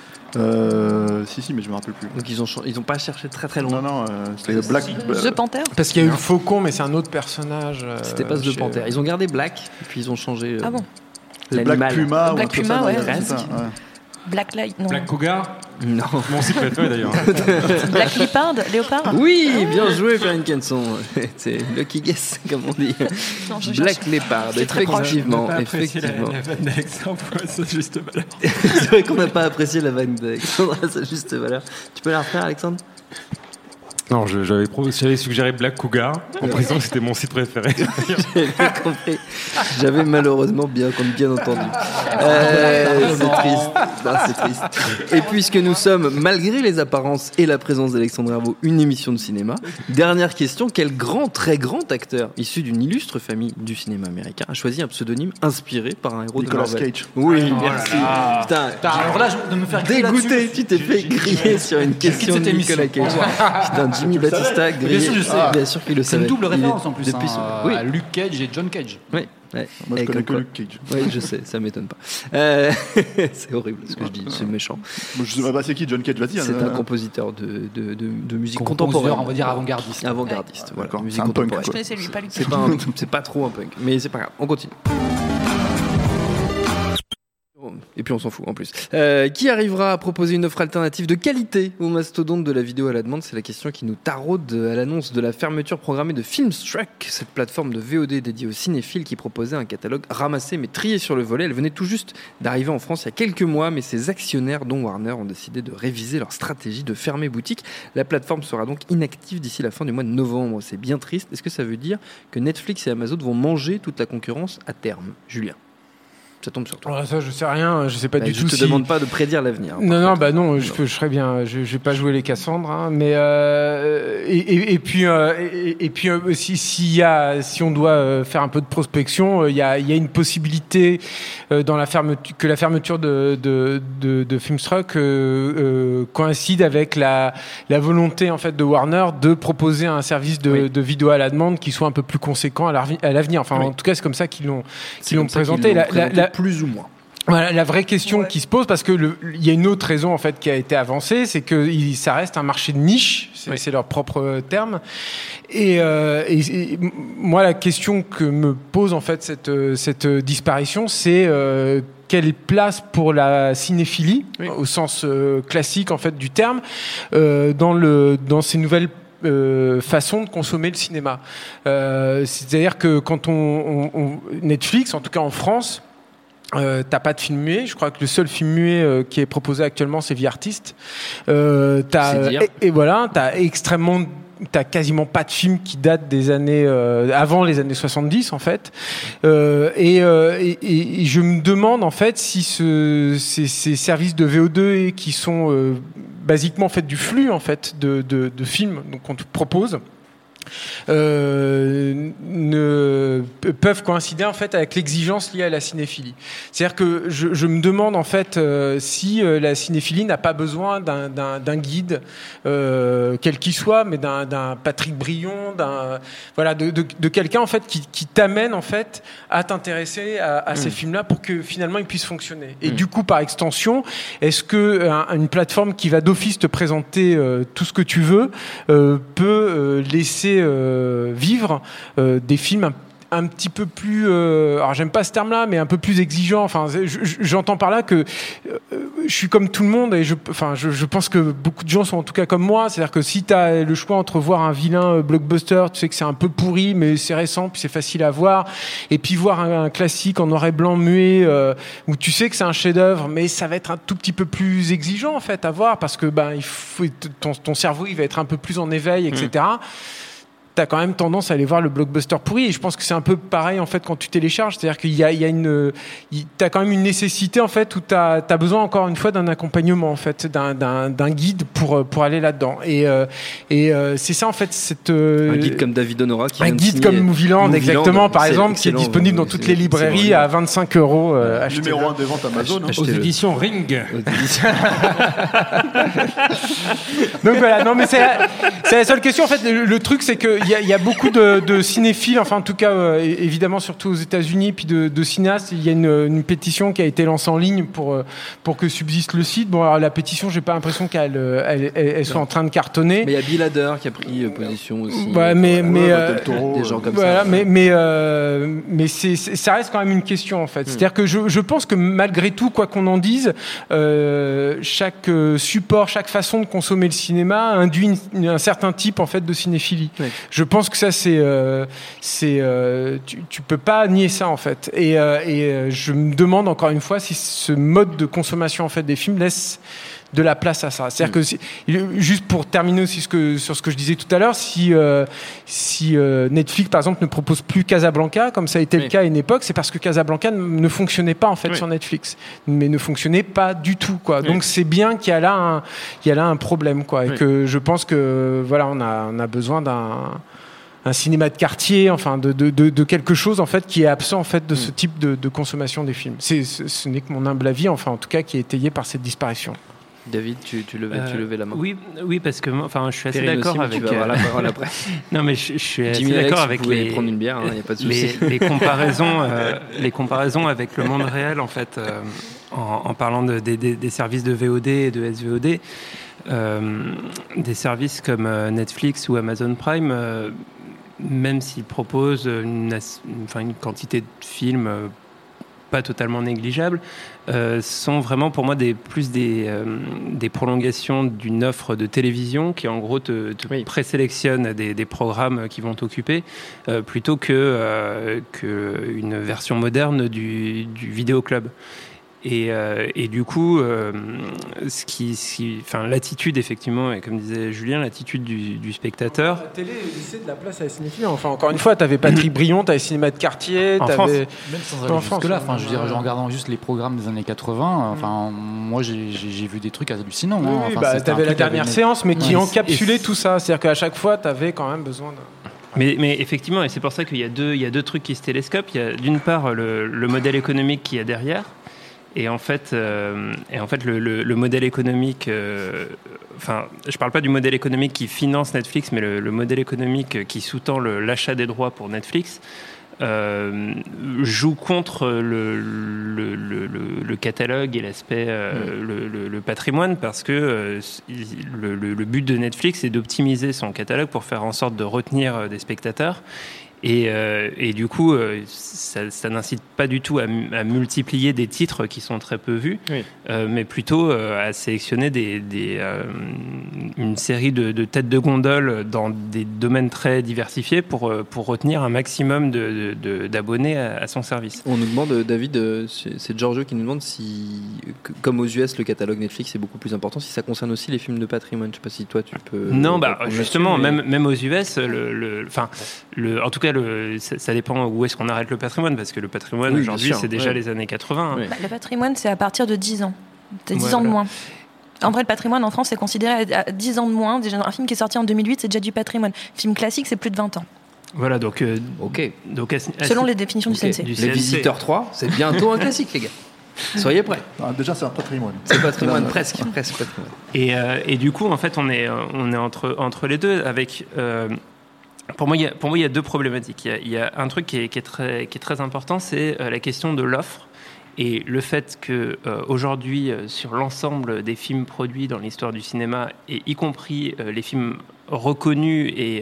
Si, mais je me rappelle plus. Donc ils ont pas cherché très loin. Non, c'était Black. The Panther. Parce qu'il y a eu le Faucon, mais c'est un autre personnage. C'était pas The Panther. Ils ont gardé Black, et puis ils ont changé. Ah bon. Black Puma. Black Puma, ouais. Black Light, non. Black Cougar. Non. Mon site préféré d'ailleurs. Black Léopard. Oui, bien joué, Perrine Kenson. C'est lucky guess, comme on dit. Non, Black Leopard, effectivement. La vanne d'Alexandre à sa juste valeur. C'est vrai qu'on n'a pas apprécié la vanne d'Alexandre à sa juste valeur. Tu peux la refaire, Alexandre? Non, j'avais suggéré Black Cougar en précisant que c'était mon site préféré. J'avais compris. J'avais malheureusement bien entendu. C'est triste. Non, c'est triste. Et puisque nous sommes, malgré les apparences et la présence d'Alexandre Herbeau, une émission de cinéma, dernière question, quel très grand acteur issu d'une illustre famille du cinéma américain a choisi un pseudonyme inspiré par un héros Nicolas de Marvel? Cage. Oui, merci. Putain, Alors là, de me faire griller dégoûté, là-dessus. tu t'es fait griller sur une question de cette Nicolas émission. Cage. Putain, Jimmy Batista grillé. Bien sûr, je sais. Bien sûr qu'il le C'est savait. une double Il est référence en plus. depuis Oui. À Luke Cage et John Cage. Oui. Ouais. Moi, je Et connais comme que quoi- Luke Cage. Oui, je sais, ça m'étonne pas. C'est horrible ce que je dis, c'est méchant. Moi, je sais pas c'est qui John Cage, vas-y. C'est hein. un compositeur de musique Compositeur, contemporaine. on va dire avant-gardiste. Avant-gardiste, voilà. D'accord, Musique c'est un punk, contemporaine. Je connaissais lui, pas lui. C'est pas trop un punk, mais c'est pas grave, on continue. Et puis on s'en fout en plus. Qui arrivera à proposer une offre alternative de qualité au mastodonte de la vidéo à la demande? C'est la question qui nous taraude à l'annonce de la fermeture programmée de Filmstruck, cette plateforme de VOD dédiée aux cinéphiles qui proposait un catalogue ramassé mais trié sur le volet. Elle venait tout juste d'arriver en France il y a quelques mois, mais ses actionnaires, dont Warner, ont décidé de réviser leur stratégie de fermer boutique. La plateforme sera donc inactive d'ici la fin du mois de novembre. C'est bien triste. Est-ce que ça veut dire que Netflix et Amazon vont manger toute la concurrence à terme? Julien, ça tombe sur toi. Alors ça, je sais rien, je sais pas Bah, du je tout te si... demande pas de prédire l'avenir. Non, bah non, je serais bien. Je vais pas jouer les Cassandres, hein, mais et puis si on doit faire un peu de prospection, il y a une possibilité dans la fermeture que la fermeture de Filmstruck coïncide avec la volonté en fait de Warner de proposer un service de vidéo à la demande qui soit un peu plus conséquent à l'avenir. Enfin, en tout cas, c'est comme ça qu'ils l'ont présenté. Plus ou moins. Voilà, la vraie question qui se pose, parce que il y a une autre raison en fait qui a été avancée, c'est que ça reste un marché de niche, c'est leur propre terme. Et moi, la question que me pose en fait cette disparition, c'est quelle place pour la cinéphilie, au sens classique en fait du terme, dans ces nouvelles façon de consommer le cinéma. C'est-à-dire que quand on Netflix, en tout cas en France, t'as pas de film muet. Je crois que le seul film muet qui est proposé actuellement, c'est The Artist. Et voilà, t'as quasiment pas de films qui datent des années avant les années 70 en fait. Et je me demande en fait si ces services de VO2 qui sont basiquement en fait du flux en fait de films donc qu'on te propose, peuvent coïncider en fait avec l'exigence liée à la cinéphilie. C'est-à-dire que je me demande en fait si la cinéphilie n'a pas besoin d'un guide, quel qu'il soit, mais d'un Patrick Brion, de quelqu'un en fait qui t'amène en fait à t'intéresser à ces films-là pour que finalement ils puissent fonctionner. Et du coup, par extension, est-ce que une plateforme qui va d'office te présenter tout ce que tu veux peut laisser vivre des films un petit peu plus, alors j'aime pas ce terme-là, mais un peu plus exigeant. Enfin, j'entends par là que je suis comme tout le monde et je pense que beaucoup de gens sont en tout cas comme moi. C'est-à-dire que si tu as le choix entre voir un vilain blockbuster, tu sais que c'est un peu pourri, mais c'est récent, puis c'est facile à voir, et puis voir un classique en noir et blanc muet où tu sais que c'est un chef-d'œuvre, mais ça va être un tout petit peu plus exigeant en fait à voir parce que il faut, ton cerveau il va être un peu plus en éveil, etc. T'as quand même tendance à aller voir le blockbuster pourri, et je pense que c'est un peu pareil en fait quand tu télécharges, c'est-à-dire qu'il y a t'as quand même une nécessité en fait où t'as besoin encore une fois d'un accompagnement en fait, d'un guide pour aller là-dedans, et c'est ça en fait un guide comme David Honora, un guide comme Movieland exactement par exemple, qui est disponible dans toutes les librairies à 25 €. Numéro 1 des ventes Amazon aux éditions Ring. Donc voilà, non mais c'est la seule question en fait. Le truc c'est que il y a beaucoup de cinéphiles, enfin en tout cas évidemment surtout aux États-Unis, puis de cinéastes. Il y a une pétition qui a été lancée en ligne pour que subsiste le site. Bon, alors la pétition, j'ai pas l'impression qu'elle soit en train de cartonner. Mais il y a Bill Hader qui a pris position aussi. Ouais, mais des gens comme voilà, ça. Mais ça reste quand même une question en fait. C'est-à-dire que je pense que malgré tout, quoi qu'on en dise, chaque support, chaque façon de consommer le cinéma induit un certain type en fait de cinéphilie. Ouais. Je pense que ça tu peux pas nier ça en fait, et je me demande encore une fois si ce mode de consommation en fait des films laisse de la place à ça. C'est-à-dire que juste pour terminer aussi sur ce que je disais tout à l'heure, si Netflix par exemple ne propose plus Casablanca comme ça a été le cas à une époque, c'est parce que Casablanca ne fonctionnait pas en fait sur Netflix, mais ne fonctionnait pas du tout quoi. Donc c'est bien qu'il y a là un problème quoi, et que je pense que voilà, on a besoin un cinéma de quartier, enfin de quelque chose en fait qui est absent en fait de ce type de consommation des films. Ce n'est que mon humble avis, enfin en tout cas qui est étayé par cette disparition. David, tu levais la main. Oui, parce que je suis assez Perrine d'accord aussi, avec. Tu vas avoir la parole après. Non, mais je suis assez Jimmy d'accord Alex, avec vous pouvez prendre une bière, y a pas de souci. Les comparaisons avec le monde réel en fait, en parlant des services de VOD et de SVOD, des services comme Netflix ou Amazon Prime. Même s'ils proposent une quantité de films pas totalement négligeables, sont vraiment pour moi des prolongations d'une offre de télévision qui en gros te présélectionne des programmes qui vont t'occuper, plutôt que une version moderne du vidéoclub. Et du coup, l'attitude effectivement, et comme disait Julien, l'attitude du spectateur. La télé laissait de la place à la cinéphilie. Enfin, encore une fois, t'avais Patrick Brion, t'avais cinéma de quartier, même sans aller jusque-là. Enfin, je veux dire, en regardant juste les programmes des années 80. Enfin, moi, j'ai vu des trucs hallucinants. Oui, t'avais la dernière séance, mais qui encapsulait tout ça. C'est-à-dire qu'à chaque fois, t'avais quand même besoin de. Mais effectivement, et c'est pour ça qu'il y a deux trucs qui se télescopent. Il y a d'une part le modèle économique qu'il y a derrière. Et en fait, le modèle économique, je parle pas du modèle économique qui finance Netflix, mais le modèle économique qui sous-tend l'achat des droits pour Netflix, joue contre le catalogue et l'aspect, le patrimoine, parce que le but de Netflix est d'optimiser son catalogue pour faire en sorte de retenir des spectateurs. Et du coup, ça n'incite pas du tout à multiplier des titres qui sont très peu vus, mais plutôt à sélectionner une série de têtes de gondole dans des domaines très diversifiés pour retenir un maximum d'abonnés à son service. On nous demande, David, c'est Giorgio qui nous demande si, comme aux US, le catalogue Netflix est beaucoup plus important, si ça concerne aussi les films de patrimoine. Je sais pas si toi tu peux... Non, justement, même aux US, en tout cas, ça dépend où est-ce qu'on arrête le patrimoine, parce que le patrimoine aujourd'hui c'est déjà les années 80. Le patrimoine c'est à partir de 10 ans. T'as 10 ans de moins. En vrai, le patrimoine en France est considéré à 10 ans de moins. Déjà, un film qui est sorti en 2008, c'est déjà du patrimoine. Film classique, c'est plus de 20 ans. Voilà, donc selon les définitions du CNC. Les Visiteurs 3, c'est bientôt un classique, les gars. Soyez prêts. Déjà, c'est un patrimoine. C'est patrimoine, presque patrimoine. Et du coup, en fait, on est entre les deux avec... Pour moi, il y a deux problématiques. Il y a un truc qui est très important, c'est la question de l'offre. Et le fait que aujourd'hui, sur l'ensemble des films produits dans l'histoire du cinéma, et y compris les films reconnus et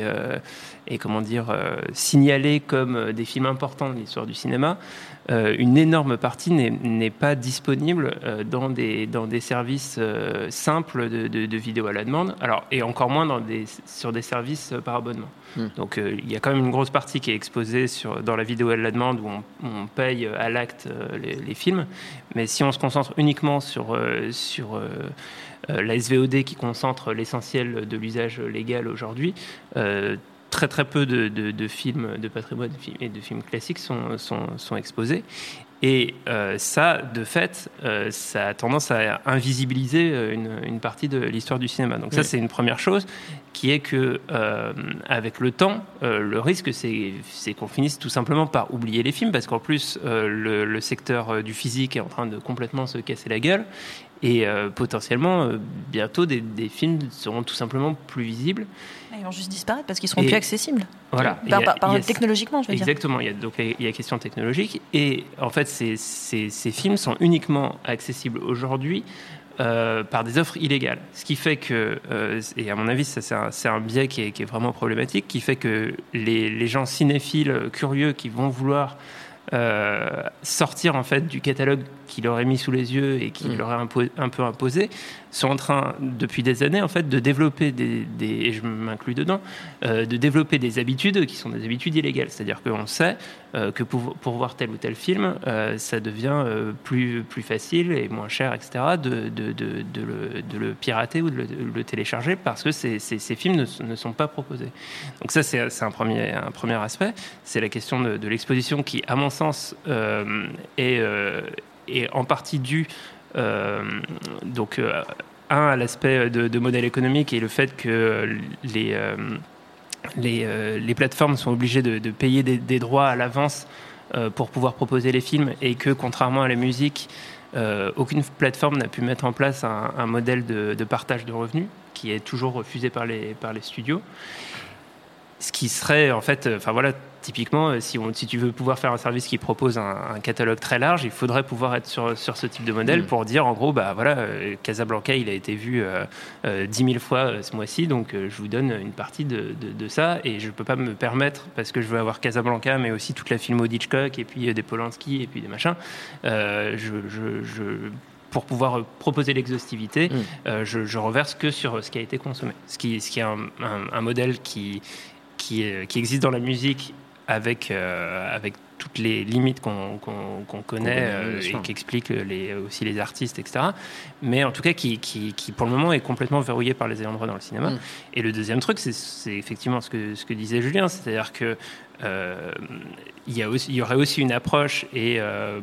signalés comme des films importants de l'histoire du cinéma, une énorme partie n'est pas disponible dans des services simples de vidéo à la demande. Alors, et encore moins sur des services par abonnement. Donc il y a quand même une grosse partie qui est exposée dans la vidéo à la demande où on paye à l'acte les films. Mais si on se concentre uniquement sur la SVOD qui concentre l'essentiel de l'usage légal aujourd'hui, très très peu de films de patrimoine et de films classiques sont exposés. Et ça, de fait, ça a tendance à invisibiliser une partie de l'histoire du cinéma. Donc ça, c'est une première chose, qui est que avec le temps, le risque, c'est qu'on finisse tout simplement par oublier les films, parce qu'en plus, le secteur du physique est en train de complètement se casser la gueule. Et potentiellement, bientôt, des films seront tout simplement plus visibles. Ils vont juste disparaître parce qu'ils seront plus accessibles. Voilà. Technologiquement, je veux dire. Exactement. Il y a question technologique. Et en fait, ces films sont uniquement accessibles aujourd'hui par des offres illégales. Ce qui fait que, et à mon avis, ça, c'est un biais qui est vraiment problématique, qui fait que les gens cinéphiles curieux qui vont vouloir sortir en fait du catalogue qu'il leur est mis sous les yeux et qui leur est un peu imposé, sont en train depuis des années en fait de développer et je m'inclus dedans, de développer des habitudes qui sont des habitudes illégales. C'est-à-dire qu'on sait que pour voir tel ou tel film, ça devient plus facile et moins cher, etc. de le pirater ou de le télécharger parce que ces films ne sont pas proposés. Donc ça c'est un premier aspect. C'est la question de l'exposition qui, à mon sens, est en partie due à l'aspect de modèle économique et le fait que les plateformes sont obligées de payer des droits à l'avance pour pouvoir proposer les films et que, contrairement à la musique, aucune plateforme n'a pu mettre en place un modèle de partage de revenus qui est toujours refusé par les studios. Ce qui serait, en fait, typiquement, si tu veux pouvoir faire un service qui propose un catalogue très large, il faudrait pouvoir être sur ce type de modèle pour dire, en gros, Casablanca, il a été vu 10 000 fois ce mois-ci, donc je vous donne une partie de ça, et je ne peux pas me permettre, parce que je veux avoir Casablanca, mais aussi toute la filmo d'Hitchcock, et puis des Polanski, et puis des machins, pour pouvoir proposer l'exhaustivité, je reverse que sur ce qui a été consommé. Ce qui est un modèle qui existe dans la musique avec toutes les limites qu'on connaît et qu'expliquent aussi les artistes, etc. Mais en tout cas, qui pour le moment est complètement verrouillé par les ayants droit dans le cinéma. Et le deuxième truc, c'est effectivement ce que disait Julien, c'est-à-dire que il y aurait aussi une approche et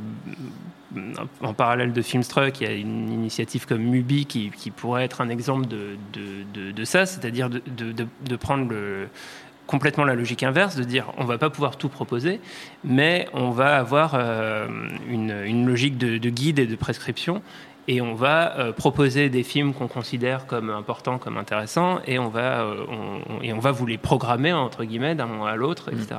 en parallèle de Filmstruck, il y a une initiative comme Mubi qui pourrait être un exemple de ça, c'est-à-dire de prendre complètement la logique inverse, de dire on va pas pouvoir tout proposer, mais on va avoir une logique de guide et de prescription, et on va proposer des films qu'on considère comme importants, comme intéressants, et on va vous les programmer entre guillemets d'un moment à l'autre, etc.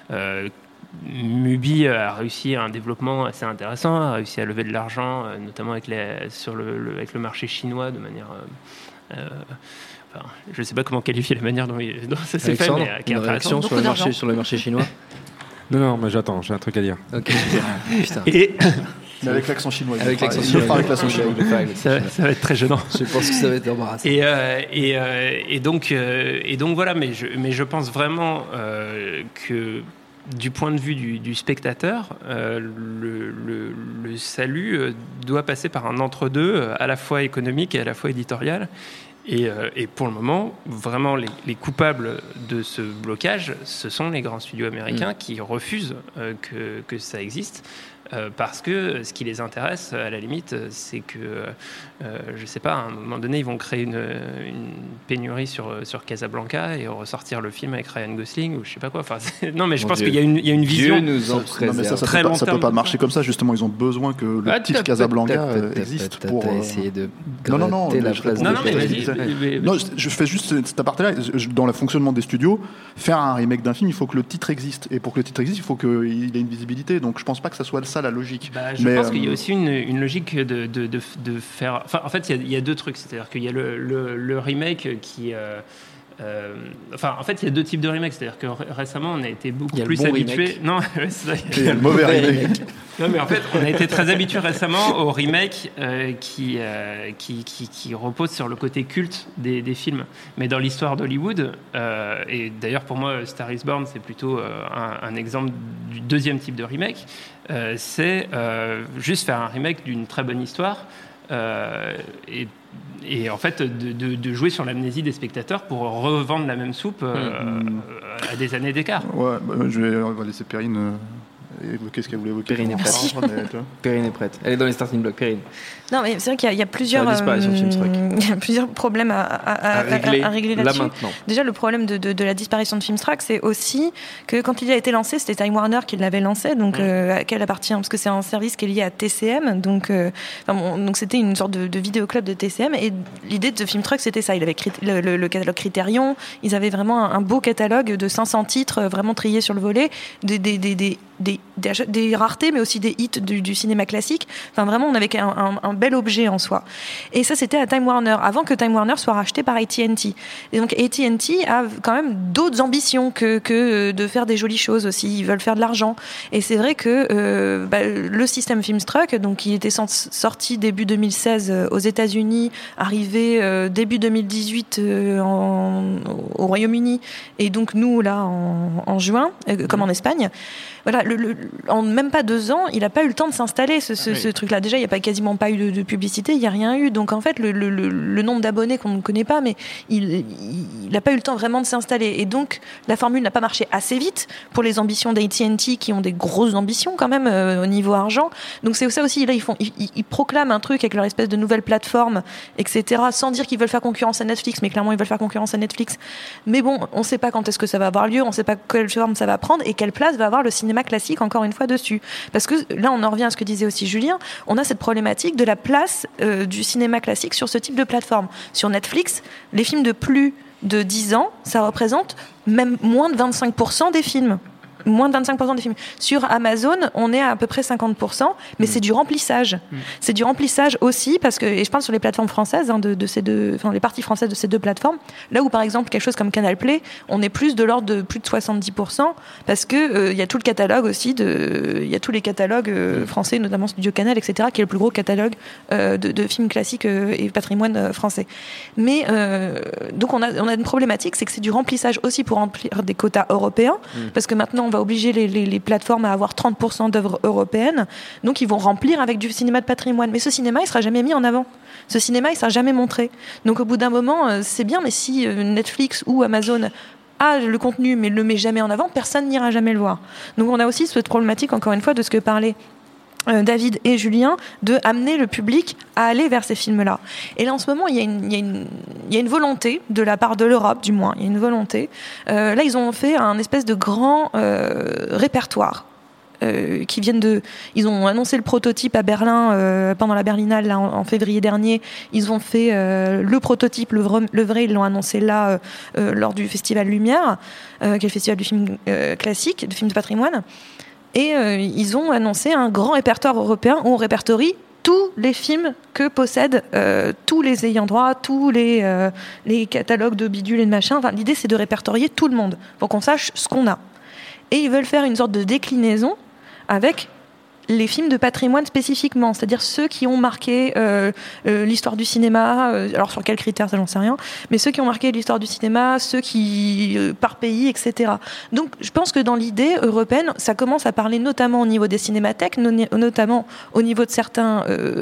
Mubi a réussi un développement assez intéressant, a réussi à lever de l'argent, notamment avec le marché chinois de manière je ne sais pas comment qualifier la manière dont ça s'est fait, mais qui est intéressant. Sur le marché chinois. Non, mais j'attends, j'ai un truc à dire. Ok. Putain. Mais avec l'accent chinois. Avec l'accent chinois. Ça va être très gênant. Je pense que ça va être embarrassant. Et donc voilà, mais je pense vraiment que du point de vue du spectateur, le salut doit passer par un entre-deux, à la fois économique et à la fois éditorial. Et pour le moment, vraiment, les coupables de ce blocage, ce sont les grands studios américains qui refusent que ça existe. parce que ce qui les intéresse, à la limite, c'est que, je sais pas, à un moment donné, ils vont créer une pénurie sur Casablanca et ressortir le film avec Ryan Gosling ou je sais pas quoi. Enfin, non, mais je pense qu'il y a une vision très long terme. Ça peut pas marcher comme ça. Justement, ils ont besoin que le titre Casablanca existe pour essayer de non, la place. Non, mais je fais juste cet aparté-là. Dans le fonctionnement des studios, faire un remake d'un film, il faut que le titre existe. Et pour que le titre existe, il faut qu'il ait une visibilité. Donc, je pense pas que ça soit ça la logique. Je pense qu'il y a aussi une logique de faire. Enfin, en fait, il y a deux trucs. C'est-à-dire qu'il y a le remake qui. En fait, il y a deux types de remakes. C'est-à-dire que récemment, on a été beaucoup plus habitués. Non, c'est ça. Il y a le mauvais remake. Non, mais en fait, on a été très habitués récemment au remake qui repose sur le côté culte des films. Mais dans l'histoire d'Hollywood, et d'ailleurs pour moi, Star is Born, c'est plutôt un exemple du deuxième type de remake. C'est juste faire un remake d'une très bonne histoire. Et en fait, de jouer sur l'amnésie des spectateurs pour revendre la même soupe à des années d'écart. Ouais, on va laisser Perrine évoquer ce qu'elle voulait évoquer. Perrine est prête. Perrine est prête. Elle est dans les starting blocks. Perrine. Non, mais c'est vrai qu'il y a plusieurs problèmes à régler là-dessus. Maintenant. Déjà, le problème de la disparition de Filmstruck, c'est aussi que quand il a été lancé, c'était Time Warner qui l'avait lancé, donc à quel appartient, parce que c'est un service qui est lié à TCM, donc c'était une sorte de vidéoclub de TCM, et l'idée de Filmstruck, c'était ça. Il avait le catalogue Criterion, ils avaient vraiment un beau catalogue de 500 titres, vraiment triés sur le volet, des raretés, mais aussi des hits du cinéma classique. Enfin, vraiment, on avait un bel objet en soi. Et ça, c'était à Time Warner, avant que Time Warner soit racheté par AT&T. Et donc, AT&T a quand même d'autres ambitions que de faire des jolies choses aussi. Ils veulent faire de l'argent. Et c'est vrai que le système Filmstruck, donc, qui était sorti début 2016 aux États-Unis, arrivé début 2018 au Royaume-Uni, et donc nous, là, en juin, comme en Espagne, voilà, en même pas 2 ans, il n'a pas eu le temps de s'installer, ce truc-là. Déjà, il n'y a quasiment pas eu de publicité, il n'y a rien eu. Donc, en fait, le nombre d'abonnés qu'on ne connaît pas, mais il n'a pas eu le temps vraiment de s'installer. Et donc, la formule n'a pas marché assez vite pour les ambitions d'AT&T, qui ont des grosses ambitions quand même au niveau argent. Donc, c'est ça aussi. Là, ils proclament un truc avec leur espèce de nouvelle plateforme, etc., sans dire qu'ils veulent faire concurrence à Netflix, mais clairement, ils veulent faire concurrence à Netflix. Mais bon, on ne sait pas quand est-ce que ça va avoir lieu, on ne sait pas quelle forme ça va prendre et quelle place va avoir le cinéma classique, encore une fois, dessus. Parce que là, on en revient à ce que disait aussi Julien, on a cette problématique de la place du cinéma classique sur ce type de plateforme. Sur Netflix, les films de plus de 10 ans, ça représente même moins de 25% des films. Moins de 25% des films. Sur Amazon, on est à peu près 50%, mais c'est du remplissage. C'est du remplissage aussi, parce que, et je parle sur les plateformes françaises, de ces deux, enfin les parties françaises de ces deux plateformes, là où par exemple quelque chose comme Canal Play, on est plus de l'ordre de plus de 70%, parce que il y a tout le catalogue aussi, il y a tous les catalogues français, notamment Studio Canal, etc., qui est le plus gros catalogue de films classiques et patrimoine français. Mais donc on a une problématique, c'est que c'est du remplissage aussi pour remplir des quotas européens, parce que maintenant on va obliger les plateformes à avoir 30% d'œuvres européennes, donc ils vont remplir avec du cinéma de patrimoine. Mais ce cinéma, il sera jamais mis en avant. Ce cinéma, il sera jamais montré. Donc au bout d'un moment, c'est bien, mais si Netflix ou Amazon a le contenu, mais le met jamais en avant, personne n'ira jamais le voir. Donc on a aussi cette problématique, encore une fois, de ce que parlait David et Julien, de amener le public à aller vers ces films-là. Et là, en ce moment, il y a une volonté, de la part de l'Europe, du moins, il y a une volonté. Là, ils ont fait un espèce de grand répertoire. Ils ont annoncé le prototype à Berlin pendant la Berlinale là, en février dernier. Ils ont fait le prototype, le vrai, ils l'ont annoncé là lors du Festival Lumière, qui est le festival du film classique, de films de patrimoine. Et ils ont annoncé un grand répertoire européen où on répertorie tous les films que possèdent tous les ayants droit, tous les catalogues de bidules et de machin. Enfin, l'idée, c'est de répertorier tout le monde pour qu'on sache ce qu'on a. Et ils veulent faire une sorte de déclinaison avec les films de patrimoine spécifiquement, c'est-à-dire ceux qui ont marqué l'histoire du cinéma, alors sur quels critères, ça j'en sais rien, mais ceux qui ont marqué l'histoire du cinéma, ceux qui, par pays, etc. Donc je pense que dans l'idée européenne, ça commence à parler notamment au niveau des cinémathèques, notamment au niveau de certains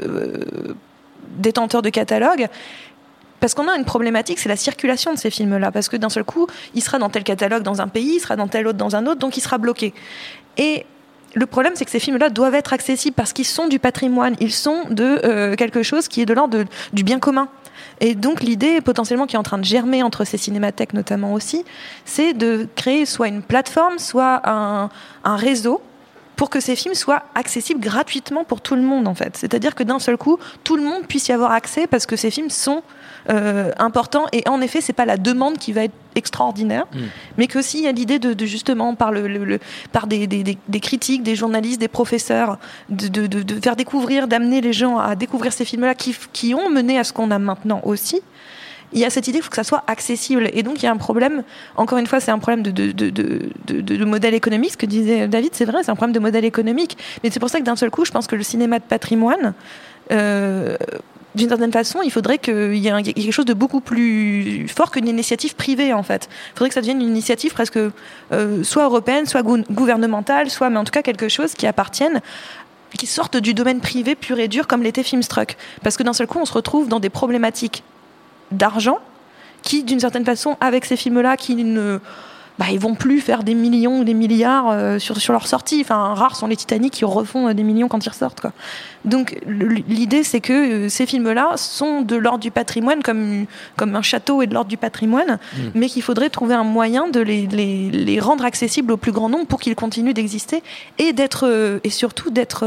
détenteurs de catalogues, parce qu'on a une problématique, c'est la circulation de ces films-là, parce que d'un seul coup, il sera dans tel catalogue dans un pays, il sera dans tel autre dans un autre, donc il sera bloqué. Et le problème, c'est que ces films-là doivent être accessibles parce qu'ils sont du patrimoine, ils sont de quelque chose qui est de l'ordre du bien commun. Et donc l'idée potentiellement qui est en train de germer entre ces cinémathèques notamment aussi, c'est de créer soit une plateforme, soit un réseau pour que ces films soient accessibles gratuitement pour tout le monde en fait. C'est-à-dire que d'un seul coup, tout le monde puisse y avoir accès parce que ces films sont importants et en effet, c'est pas la demande qui va être extraordinaire, mais qu'aussi il y a l'idée de justement par par des critiques, des journalistes, des professeurs, de faire découvrir, d'amener les gens à découvrir ces films-là qui ont mené à ce qu'on a maintenant aussi. Il y a cette idée qu'il faut que ça soit accessible. Et donc, il y a un problème, encore une fois, c'est un problème de modèle économique. Ce que disait David, c'est vrai, c'est un problème de modèle économique. Mais c'est pour ça que d'un seul coup, je pense que le cinéma de patrimoine, d'une certaine façon, il faudrait qu'il y ait quelque chose de beaucoup plus fort qu'une initiative privée, en fait. Il faudrait que ça devienne une initiative presque soit européenne, soit gouvernementale, soit, mais en tout cas, quelque chose qui appartienne qui sortent du domaine privé pur et dur comme l'était Filmstruck. Parce que d'un seul coup, on se retrouve dans des problématiques d'argent qui, d'une certaine façon, avec ces films-là, ils vont plus faire des millions ou des milliards sur leur sortie. Enfin, rares sont les Titanic qui refont des millions quand ils ressortent, quoi. Donc, l'idée, c'est que ces films-là sont de l'ordre du patrimoine, comme un château est de l'ordre du patrimoine, mais qu'il faudrait trouver un moyen de les rendre accessibles au plus grand nombre pour qu'ils continuent d'exister et surtout d'être,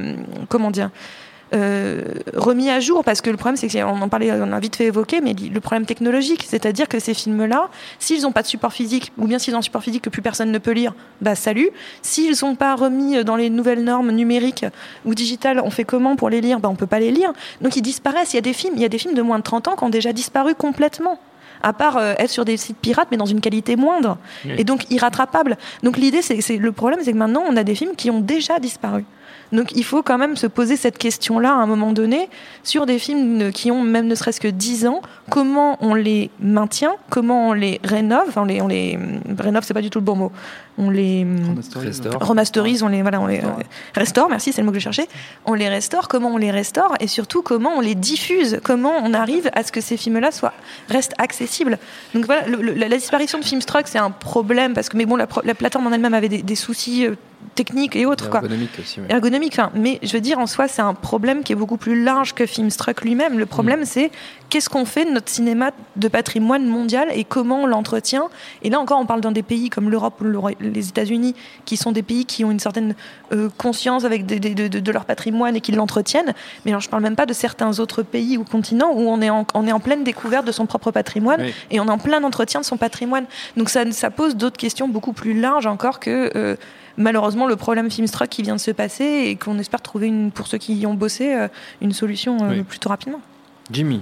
remis à jour, parce que le problème c'est qu'on en parlait, on a vite fait évoquer, mais le problème technologique, c'est-à-dire que ces films-là, s'ils n'ont pas de support physique, ou bien s'ils ont un support physique que plus personne ne peut lire, bah salut. S'ils ne sont pas remis dans les nouvelles normes numériques ou digitales, on fait comment pour les lire? Bah on peut pas les lire. Donc ils disparaissent. Il y a des films de moins de 30 ans qui ont déjà disparu complètement. À part être sur des sites pirates, mais dans une qualité moindre. Oui. Et donc irrattrapable. Donc l'idée, le problème, c'est que maintenant, on a des films qui ont déjà disparu. Donc il faut quand même se poser cette question-là à un moment donné sur des films qui ont même ne serait-ce que 10 ans. Comment on les maintient? Comment on les rénove? Enfin, on les rénove, c'est pas du tout le bon mot. On les remasterise, on les restaure, merci, c'est le mot que je cherchais. On les restaure, comment on les restaure et surtout comment on les diffuse, comment on arrive à ce que ces films-là restent accessibles. Donc voilà, la disparition de Filmstruck, c'est un problème parce que, mais bon, la plateforme en elle-même avait des soucis techniques et autres. Ergonomique aussi. Oui. Ergonomique, mais je veux dire, en soi, c'est un problème qui est beaucoup plus large que Filmstruck lui-même. Le problème, c'est qu'est-ce qu'on fait de notre cinéma de patrimoine mondial et comment on l'entretient. Et là encore, on parle dans des pays comme l'Europe ou les États-Unis, qui sont des pays qui ont une certaine conscience avec de leur patrimoine et qui l'entretiennent. Mais alors, je ne parle même pas de certains autres pays ou continents où on est en pleine découverte de son propre patrimoine et on est en plein entretien de son patrimoine. Donc ça pose d'autres questions beaucoup plus larges encore que... malheureusement, le problème Filmstruck qui vient de se passer et qu'on espère trouver, pour ceux qui y ont bossé, une solution plutôt rapidement. Jimmy.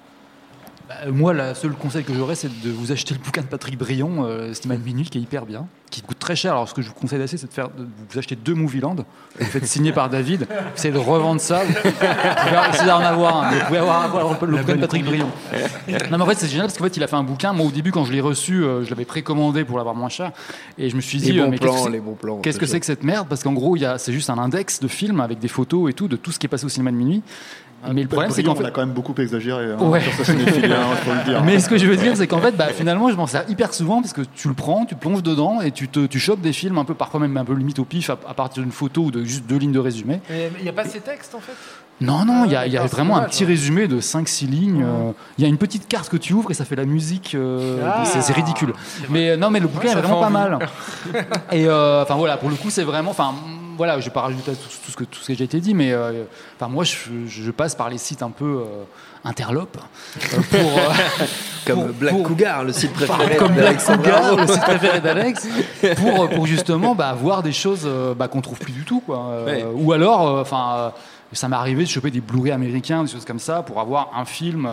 Moi, le seul conseil que j'aurais, c'est de vous acheter le bouquin de Patrick Brion, Cinéma de minuit, qui est hyper bien, qui coûte très cher. Alors, ce que je vous conseille d'assez, c'est de vous acheter 2 Movieland, vous faites signer par David, vous essayez de revendre ça, vous pouvez essayer d'en avoir un, vous pouvez avoir le bouquin de Patrick Brion. Non, mais en fait, c'est génial parce qu'en fait, il a fait un bouquin. Moi, au début, quand je l'ai reçu, je l'avais précommandé pour l'avoir moins cher, et je me suis dit, qu'est-ce que c'est que cette merde? Parce qu'en gros, c'est juste un index de films avec des photos et tout de tout ce qui est passé au cinéma de minuit. Mais le problème, c'est qu'en fait, on a quand même beaucoup exagéré sur sa cinéphilie, faut le dire. Mais ce que je veux dire, c'est qu'en fait, finalement, je m'en sers hyper souvent parce que tu le prends, tu plonges dedans et tu chopes des films un peu, parfois même un peu limite au pif à partir d'une photo ou de juste 2 lignes de résumé. Il n'y a pas ces textes en fait? Non, il y a vraiment un petit résumé de 5-6 lignes. Il y a une petite carte que tu ouvres et ça fait la musique. C'est ridicule. Mais non, mais le bouquin est vraiment pas mal. Et voilà, pour le coup, c'est vraiment. Voilà, je vais pas rajouter tout ce qui a déjà été dit, mais moi, je passe par les sites un peu interlopes comme Black Cougar, le site préféré comme Black Cougar, le site préféré d'Alex, pour justement voir des choses qu'on trouve plus du tout, quoi. Ou alors, ça m'est arrivé de choper des Blu-ray américains, des choses comme ça, pour avoir un film.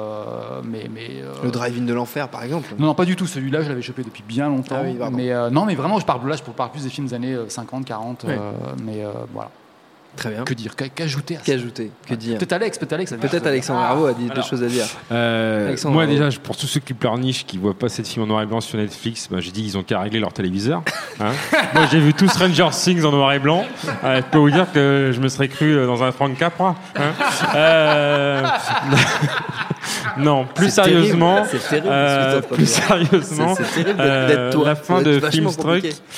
Le Drive-In de l'enfer, par exemple. Non, pas du tout. Celui-là, je l'avais chopé depuis bien longtemps. Ah oui, mais vraiment, je parle plus des films des années 50, 40. Voilà. Très bien. Que dire? Qu'ajouter? Que dire? Peut-être Alexandre Herveau a des choses à dire. Moi, déjà, pour tous ceux qui pleurnichent, qui ne voient pas cette film en noir et blanc sur Netflix, j'ai dit qu'ils ont qu'à régler leur téléviseur. Moi, j'ai vu tout Stranger Things en noir et blanc. Je peux vous dire que je me serais cru dans un Frank Capra. Non, plus C'est sérieusement, terrible, plus sérieusement, c'est terrible d'être toi. la fin Ça doit de être vachement Filmstruck,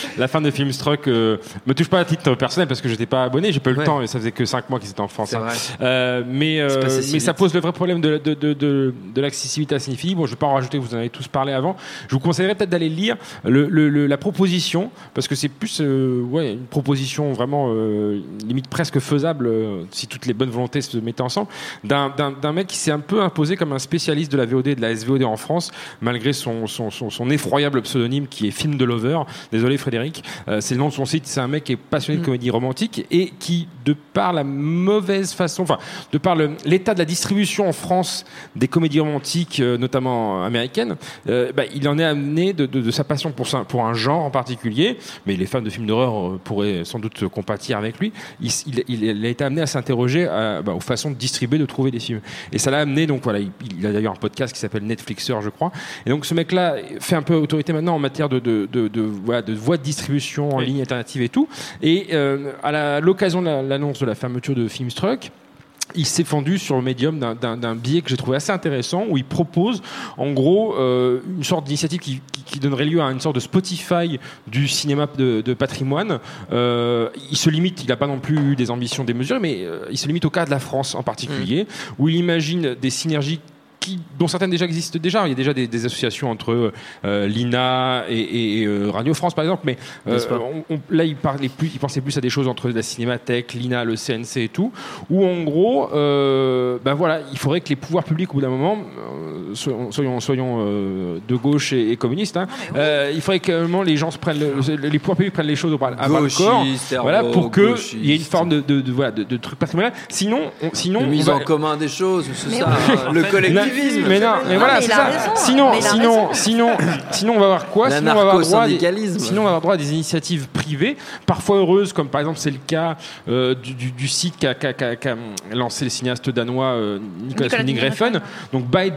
me touche pas à titre personnel parce que j'étais pas abonné, j'ai pas eu le temps et ça faisait que 5 mois qu'ils étaient en France. C'est hein. Mais ça pose le vrai problème de l'accessibilité à cinéphilie. Bon, je vais pas en rajouter, vous en avez tous parlé avant. Je vous conseillerais peut-être d'aller lire la proposition parce que c'est plus une proposition vraiment limite presque faisable si toutes les bonnes volontés se mettaient ensemble d'un mec qui s'est un peu imposé comme un spécialiste de la VOD et de la SVOD en France malgré son effroyable pseudonyme qui est Film de Lover. Désolé Frédéric, c'est le nom de son site. C'est un mec qui est passionné de comédie romantique et qui, de par la mauvaise façon, enfin de par l'état de la distribution en France des comédies romantiques notamment américaines, il en est amené de sa passion pour un genre en particulier, mais les fans de films d'horreur pourraient sans doute compatir avec lui. Il a été amené à s'interroger aux façons de distribuer, de trouver des films. Et ça l'a amené, donc voilà, il a d'ailleurs un podcast qui s'appelle Netflixer, je crois. Et donc ce mec-là fait un peu autorité maintenant en matière de voies de distribution en ligne alternative et tout. Et à l'occasion de l'annonce de la fermeture de Filmstruck, il s'est fendu sur le médium d'un billet que j'ai trouvé assez intéressant où il propose en gros une sorte d'initiative qui donnerait lieu à une sorte de Spotify du cinéma de patrimoine. Il se limite, il n'a pas non plus eu des ambitions démesurées, mais il se limite au cas de la France en particulier, où il imagine des synergies dont certaines déjà existent déjà. Il y a déjà des associations entre l'INA et Radio France par exemple, mais là il pensait plus à des choses entre la Cinémathèque, l'INA, le CNC et tout, où en gros il faudrait que les pouvoirs publics au bout d'un moment soyons de gauche et communistes, hein, il faudrait que les gens les pouvoirs publics prennent les choses à bras le corps, voilà, pour qu'il y ait une forme de truc patrimonial. Sinon une mise en commun des choses, c'est ça, le collectivisme. Mais non, mais voilà, c'est ça. Sinon, on va avoir quoi? Sinon, on va avoir droit à des initiatives privées, parfois heureuses, comme par exemple c'est le cas du site qu'a lancé le cinéaste danois Nicolas Winding Refn. Donc by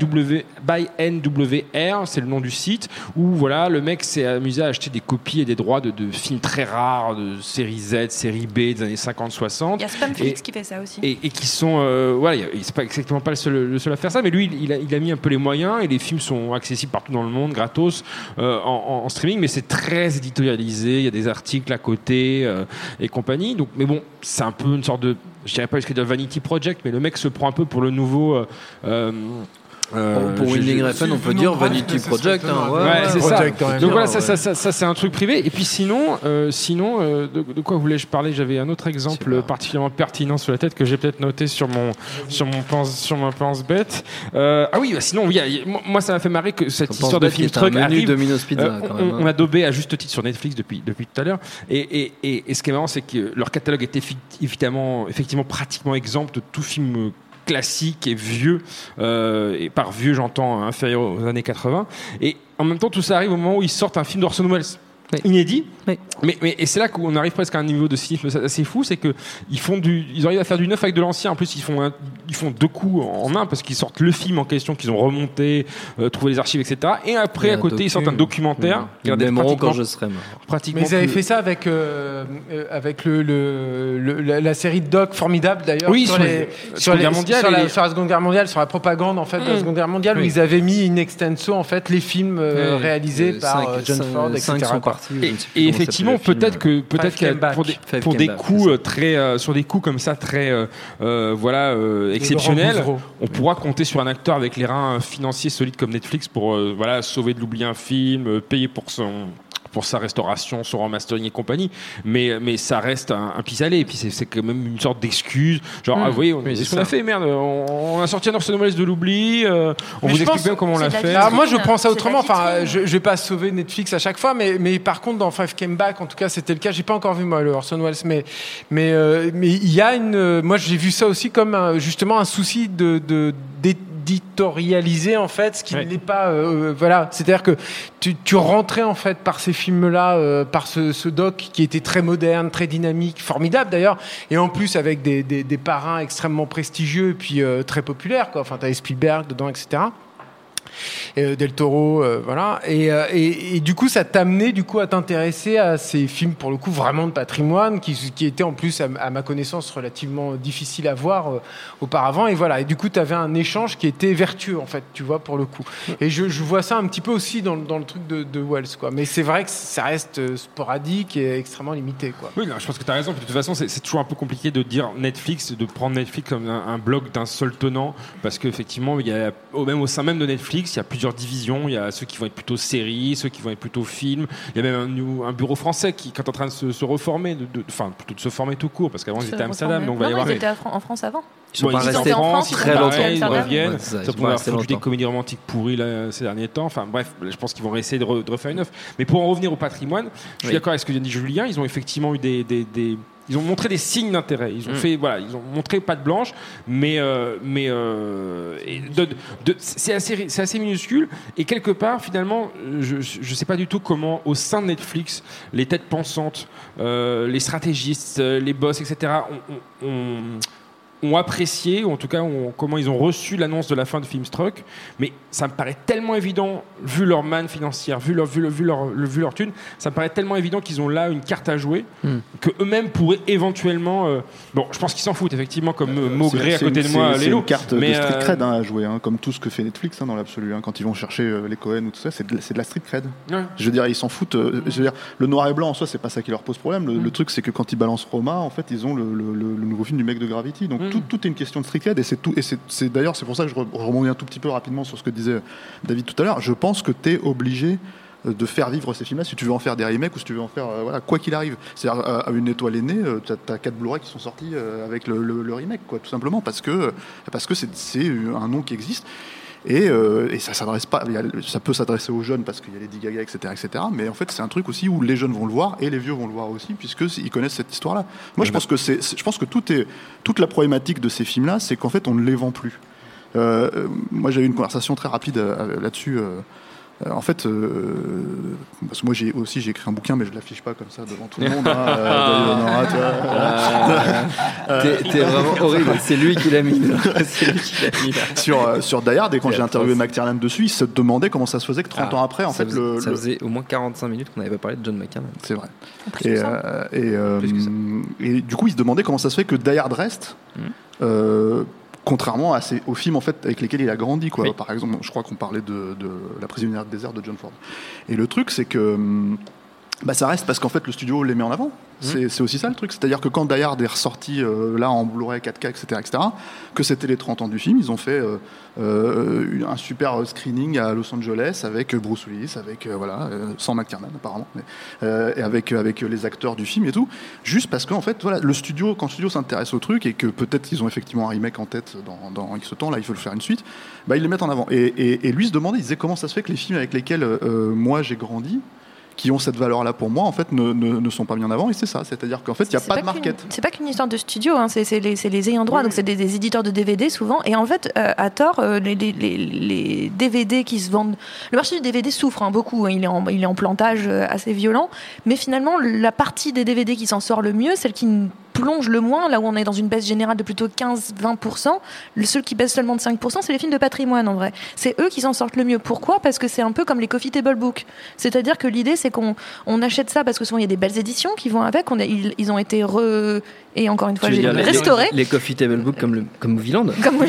NWR, c'est le nom du site, où voilà, le mec s'est amusé à acheter des copies et des droits de films très rares, de série Z, série B des années 50-60. Il y a Spamflix qui fait ça aussi. Et qui sont c'est pas exactement pas le seul à faire ça, mais lui il a mis un peu les moyens et les films sont accessibles partout dans le monde gratos en streaming, mais c'est très éditorialisé, il y a des articles à côté et compagnie. Donc, mais bon, c'est un peu une sorte de, je dirais pas jusqu'à dire Vanity Project, mais le mec se prend un peu pour le nouveau pour Winding Refn, on peut dire Vanity Project. C'est ça. Donc voilà, ça c'est un truc privé. Et puis sinon, de quoi voulais-je parler? J'avais un autre exemple particulièrement pertinent sur la tête que j'ai peut-être noté sur ma pense bête. Sinon, moi ça m'a fait marrer que cette histoire de Filmstruck arrive. On a daubé à juste titre sur Netflix depuis tout à l'heure. Et ce qui est marrant, c'est que leur catalogue est effectivement pratiquement exempt de tout film classique et vieux, et par vieux j'entends inférieur aux années 80, et en même temps tout ça arrive au moment où ils sortent un film d'Orson Welles inédit, mais et c'est là qu'on arrive presque à un niveau de cynisme assez fou, c'est que ils arrivent à faire du neuf avec de l'ancien. En plus ils font deux coups en un, parce qu'ils sortent le film en question qu'ils ont remonté, trouvé les archives, etc. Et après à côté ils sortent un documentaire. Ils m'aimeront quand je serai mort. Mais ils avaient fait ça avec la série de doc formidable d'ailleurs, sur la Seconde Guerre mondiale, sur la propagande en fait de la Seconde Guerre mondiale, où ils avaient mis in extenso en fait les films réalisés par John Ford, etc. Et effectivement, peut-être que pour des coups sur des coups comme ça très exceptionnels, on pourra compter sur un acteur avec les reins financiers solides comme Netflix pour sauver de l'oubli un film, payer pour sa restauration, son remastering et compagnie, mais ça reste un pis-aller, et puis c'est quand même une sorte d'excuse, genre vous voyez, c'est ce qu'on a fait, merde, on a sorti un Orson Welles de l'oubli, on vous explique bien comment on l'a fait. Alors moi je prends ça autrement, enfin je vais pas sauver Netflix à chaque fois, mais par contre dans Five Came Back, en tout cas c'était le cas, j'ai pas encore vu moi le Orson Welles, mais il y a moi j'ai vu ça aussi comme justement un souci d'éditorialiser en fait ce qui n'est pas c'est-à-dire que tu rentrais en fait par ces films-là, par ce doc qui était très moderne, très dynamique, formidable d'ailleurs, et en plus avec des parrains extrêmement prestigieux et puis très populaires, quoi. Enfin t'avais Spielberg dedans, etc. Del Toro, voilà. Et du coup, ça t'a amené à t'intéresser à ces films pour le coup vraiment de patrimoine, qui étaient en plus à ma connaissance relativement difficiles à voir auparavant. Et voilà. Et du coup, t'avais un échange qui était vertueux en fait, tu vois, pour le coup. Et je vois ça un petit peu aussi dans le truc de Wells, quoi. Mais c'est vrai que ça reste sporadique et extrêmement limité, quoi. Oui, non, je pense que tu as raison. De toute façon, c'est toujours un peu compliqué de dire Netflix, de prendre Netflix comme un bloc d'un seul tenant, parce qu'effectivement, il y a, même au sein même de Netflix, il y a plusieurs divisions. Il y a ceux qui vont être plutôt séries, ceux qui vont être plutôt films. Il y a même un bureau français qui est en train de se reformer, enfin plutôt de se former tout court, parce qu'avant ils étaient à Amsterdam. Donc ils étaient en France avant. Ils sont pas restés en France très longtemps. Ils reviennent. Ouais, ça, ils vont avoir des comédies romantiques pourries là, ces derniers temps. Enfin bref, je pense qu'ils vont essayer de refaire une œuvre. Mais pour en revenir au patrimoine, je suis d'accord avec ce que vient de dire Julien. Ils ont effectivement eu ils ont montré des signes d'intérêt. Ils ont ils ont montré patte blanche, mais c'est assez minuscule. Et quelque part, finalement, je sais pas du tout comment, au sein de Netflix, les têtes pensantes, les stratégistes, les boss, etc., ont apprécié, ou en tout cas comment ils ont reçu l'annonce de la fin de Filmstruck, mais ça me paraît tellement évident, vu leur manne financière, vu leur thune, ça me paraît tellement évident qu'ils ont là une carte à jouer, que eux-mêmes pourraient éventuellement... Bon, je pense qu'ils s'en foutent, effectivement, comme Maugré à côté de moi, Lélo. C'est une carte de street cred à jouer, comme tout ce que fait Netflix dans l'absolu. Quand ils vont chercher les Cohen ou tout ça, c'est de la street cred. Ouais. Je veux dire, ils s'en foutent. Je veux dire, le noir et blanc, en soi, c'est pas ça qui leur pose problème. Le truc, c'est que quand ils balancent Roma, en fait, ils ont le nouveau film du mec de Gravity. Donc, tout est une question de street cred, et c'est tout. Et c'est d'ailleurs, c'est pour ça que je rebondis un tout petit peu rapidement sur ce que disait David tout à l'heure. Je pense que tu es obligé de faire vivre ces films-là si tu veux en faire des remakes ou si tu veux en faire quoi qu'il arrive. C'est-à-dire à Une étoile est née, t'as 4 Blu-ray qui sont sortis avec le remake, quoi, tout simplement parce que c'est un nom qui existe. Et ça s'adresse pas, ça peut s'adresser aux jeunes parce qu'il y a Lady Gaga, etc., mais en fait c'est un truc aussi où les jeunes vont le voir et les vieux vont le voir aussi, puisqu'ils connaissent cette histoire-là. Moi je pense que toute la problématique de ces films-là, c'est qu'en fait on ne les vend plus. Moi j'ai eu une conversation très rapide là-dessus. En fait, parce que moi j'ai écrit un bouquin, mais je l'affiche pas comme ça devant tout le monde. T'es vraiment horrible. C'est lui qui l'a mis. Sur Die Hard, et quand j'ai interviewé McTiernan dessus, il se demandait comment ça se faisait que 30 ans après, en ça fait, faisait au moins 45 minutes qu'on n'avait pas parlé de John McTiernan. C'est vrai. Et du coup, il se demandait comment ça se fait que Die Hard reste. Contrairement aux films en fait avec lesquels il a grandi, quoi. Oui. Par exemple, je crois qu'on parlait de La prisonnière de désert de John Ford. Et le truc, c'est que ça reste parce qu'en fait le studio les met en avant. C'est aussi ça le truc. C'est-à-dire que quand Die Hard est ressorti là en Blu-ray 4K, etc., que c'était les 30 ans du film, ils ont fait un super screening à Los Angeles avec Bruce Willis, avec sans McTiernan apparemment, et avec les acteurs du film et tout, juste parce qu'en fait quand le studio s'intéresse au truc et que peut-être ils ont effectivement un remake en tête dans X temps, là il faut le faire une suite, ils le mettent en avant. Et lui se demandait, il disait comment ça se fait que les films avec lesquels moi j'ai grandi, qui ont cette valeur-là pour moi, en fait, ne sont pas mis en avant, et c'est ça. C'est-à-dire qu'en fait, il n'y a pas de market. C'est pas qu'une histoire de studio, c'est les ayants droit, donc c'est des éditeurs de DVD souvent, et en fait, à tort, les DVD qui se vendent... Le marché du DVD souffre beaucoup, il est en plantage assez violent, mais finalement, la partie des DVD qui s'en sort le mieux, celle qui plonge le moins, là où on est dans une baisse générale de plutôt 15-20%, le seul qui baisse seulement de 5%, c'est les films de patrimoine, en vrai. C'est eux qui s'en sortent le mieux. Pourquoi ? Parce que c'est un peu comme les coffee table books. C'est-à-dire que l'idée, c'est qu'on achète ça parce que souvent, il y a des belles éditions qui vont avec. Ils ont été et encore une fois, j'ai restauré. Les coffee table books comme Movieland. Comme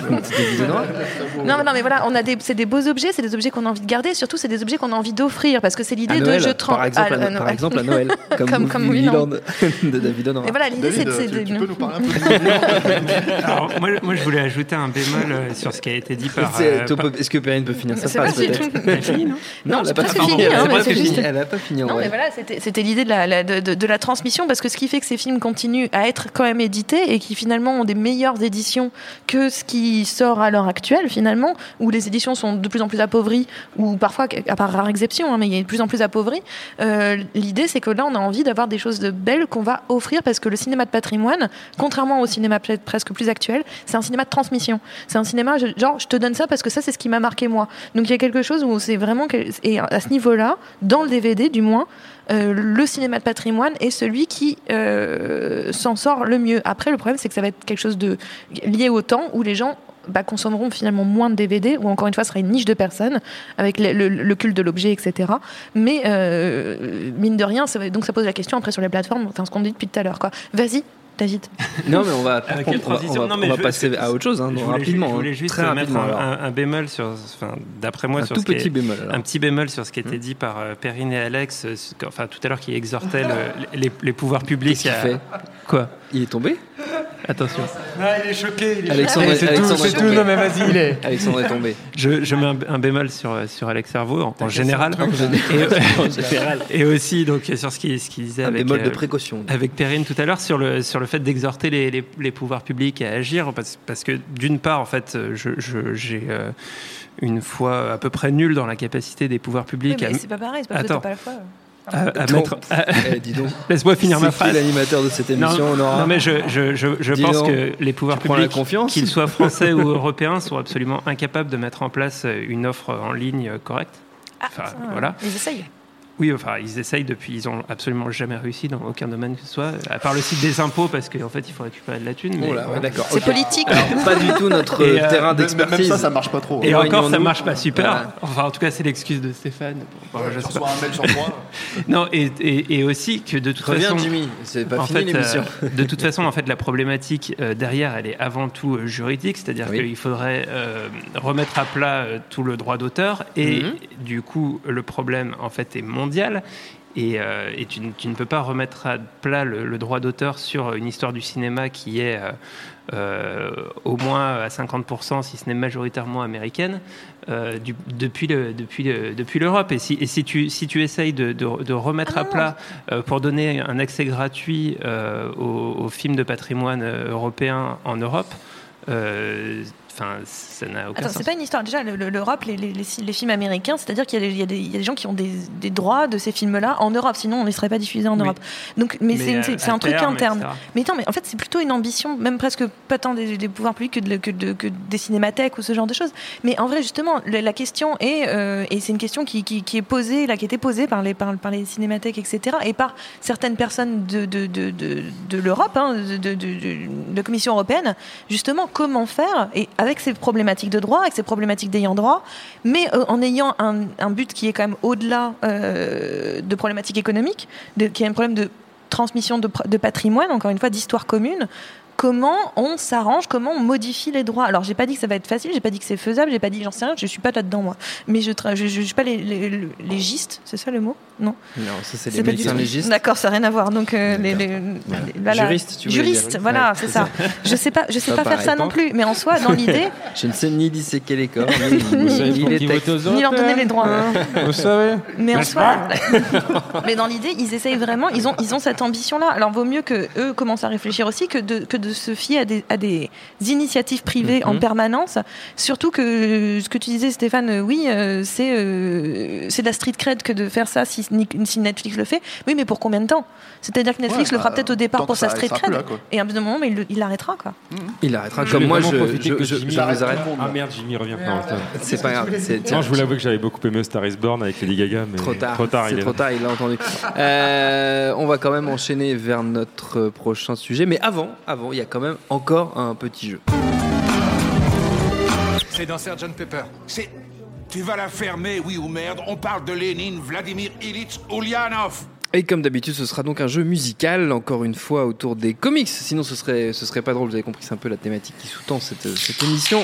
non, mais voilà, c'est des beaux objets, c'est des objets qu'on a envie de garder. Surtout, c'est des objets qu'on a envie d'offrir parce que c'est l'idée Noël, de par exemple, à Noël, comme Movieland de David Honora. Et voilà, l'idée, tu peux nous parler un peu de Alors, moi, je voulais ajouter un bémol sur ce qui a été dit par... Est-ce que Perrine peut finir sa phrase, peut-être ? Elle a fini, non ? Non, elle n'a pas fini. Elle n'a pas fini. Non, mais voilà, c'était l'idée de la transmission, parce que ce qui fait que ces films continuent à être quand même édités et qui finalement ont des meilleures éditions que ce qui sort à l'heure actuelle, finalement, où les éditions sont de plus en plus appauvries, ou parfois, à part rare exception, mais il y a de plus en plus appauvries. L'idée, c'est que là, on a envie d'avoir des choses belles qu'on va offrir, parce que le cinéma de patrimoine, contrairement au cinéma presque plus actuel, c'est un cinéma de transmission. C'est un cinéma, genre, je te donne ça parce que ça, c'est ce qui m'a marqué moi. Donc il y a quelque chose où c'est vraiment... Et à ce niveau-là, dans le DVD, du moins, le cinéma de patrimoine est celui qui s'en sort le mieux. Après, le problème, c'est que ça va être quelque chose de lié au temps, où les gens consommeront finalement moins de DVD, ou encore une fois, ce sera une niche de personnes, avec le culte de l'objet, etc. Mais mine de rien, donc ça pose la question après sur les plateformes, enfin ce qu'on dit depuis tout à l'heure, quoi. Vas-y, David. Non, mais on va passer à autre chose, rapidement. Je voulais juste très mettre un bémol sur, d'après moi, sur un petit bémol sur ce qui était dit par Perrine et Alex, tout à l'heure, qui exhortait les pouvoirs publics. Qu'est-ce qu'il fait ? Quoi ? Il est tombé ? Attention. Non, il est choqué. Alexandre c'est tout. Non, mais vas-y, il est. Alexandre est tombé. Je mets un bémol sur Alex Servo en général. Et aussi donc sur ce qu'il disait un avec bémol de précaution. Avec Perrine tout à l'heure sur le fait d'exhorter les pouvoirs publics à agir, parce que d'une part, en fait, j'ai une foi à peu près nulle dans la capacité des pouvoirs publics. Mais c'est pas pareil, c'est pas que t'as pas la foi. Dis donc. Laisse-moi finir ma phrase. C'est l'animateur de cette émission, non, mais je pense que les pouvoirs publics, qu'ils soient français ou européens, sont absolument incapables de mettre en place une offre en ligne correcte. Voilà. Ils essayent. Oui, ils essayent depuis, ils n'ont absolument jamais réussi dans aucun domaine que ce soit, à part le site des impôts, parce qu'en fait, il faut récupérer de la thune. Mais... d'accord. C'est politique. Alors, pas du tout notre terrain d'expertise. Même ça marche pas trop. Et encore, ça marche pas super. Enfin, en tout cas, c'est l'excuse de Stéphane. Je reçois un mail sur moi. Non, et aussi que de toute façon... Jimmy, c'est pas fini l'émission. De toute façon, en fait, la problématique derrière, elle est avant tout juridique, c'est-à-dire qu'il faudrait remettre à plat tout le droit d'auteur, et du coup, le problème, en fait, est mondial. Et tu ne peux pas remettre à plat le droit d'auteur sur une histoire du cinéma qui est au moins à 50%, si ce n'est majoritairement américaine, depuis l'Europe. Et si tu essayes de remettre à plat pour donner un accès gratuit aux films de patrimoine européen en Europe, ça n'a aucun sens. C'est pas une histoire. Déjà, l'Europe, les films américains, c'est-à-dire qu'il y a des gens qui ont des droits de ces films-là en Europe, sinon on ne les serait pas diffusés en Europe. Donc, mais c'est un truc interne. Mais en fait, c'est plutôt une ambition, même presque pas tant des pouvoirs publics que des cinémathèques ou ce genre de choses. Mais en vrai, justement, la question est, et c'est une question qui est posée, qui a été posée par les cinémathèques, etc., et par certaines personnes de l'Europe, de la Commission européenne, justement, comment faire, et avec ces problématiques de droit, avec ces problématiques d'ayant droit, mais en ayant un but qui est quand même au-delà de problématiques économiques, qui est un problème de transmission de patrimoine, encore une fois, d'histoire commune. Comment on s'arrange, comment on modifie les droits. Alors, j'ai pas dit que ça va être facile, j'ai pas dit que c'est faisable, j'ai pas dit, j'en sais rien, je suis pas là-dedans, moi. Mais je suis pas légistes, c'est ça le mot ? Non, ça c'est les médecins légistes. D'accord, ça n'a rien à voir. Donc, juristes, tu veux juristes, dire. voilà, c'est ça. Je sais pas faire ça non plus, mais en soi, dans l'idée... Je ne sais ni disséquer les corps, ni leur donner les droits. Vous savez. Mais en soi... Mais dans l'idée, ils essayent vraiment, ils ont cette ambition-là. Alors, vaut mieux qu'eux commencent à réfléchir aussi que de se fier à des initiatives privées en permanence. Surtout que ce que tu disais, Stéphane, c'est de la street cred que de faire ça si Netflix le fait. Oui, mais pour combien de temps ? C'est-à-dire que Netflix le fera peut-être au départ pour sa street cred, et à un moment, mais il l'arrêtera, quoi. Il l'arrêtera. Comme moi, je vous arrête. Ah merde, Jimmy revient. C'est pas grave. Non, je vous l'avoue que j'avais beaucoup aimé Star is Born avec Lady Gaga, mais trop tard. C'est trop tard, il l'a entendu. On va quand même enchaîner vers notre prochain sujet, mais avant, il y a quand même encore un petit jeu. C'est dans Sgt Pepper. Tu vas la fermer, oui ou merde. On parle de Lénine, Vladimir Ilitch Ulyanov. Et comme d'habitude, ce sera donc un jeu musical, encore une fois autour des comics. Sinon, ce serait pas drôle. Vous avez compris, c'est un peu la thématique qui sous-tend cette émission.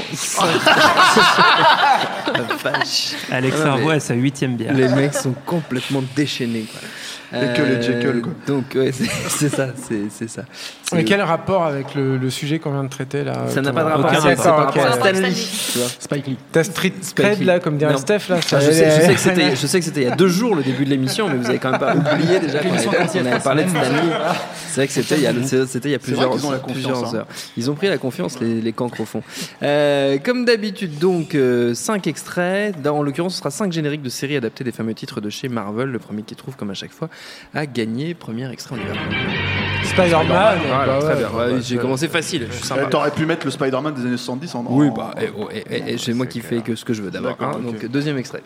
La vache. Alex Servo à sa 8e bière. Les mecs sont complètement déchaînés, quoi. Et que les Jekyll, quoi. Donc, c'est ça. Mais quel rapport avec le sujet qu'on vient de traiter là ? Ça n'a pas de rapport. C'est par rapport à Stanley. Spike Lee. Ta street cred là, comme dirait Steph là. Je sais que c'était il y a 2 jours le début de l'émission, mais vous avez quand même pas oublié déjà qu'on avait parlé de Stanley. C'est vrai que c'était il y a plusieurs heures. Ils ont pris la confiance, les cancres au fond. Comme d'habitude, donc 5 extraits. En l'occurrence, ce sera 5 génériques de séries adaptées des fameux titres de chez Marvel. Le premier qui trouve, comme à chaque fois, a gagné. Premier extrait, on y va. Spider-Man. Voilà, très bien. J'ai commencé facile. Je suis sympa. T'aurais pu mettre le Spider-Man des années 70 en. Oui, c'est moi qui fais que ce que je veux d'abord. Donc, deuxième extrait.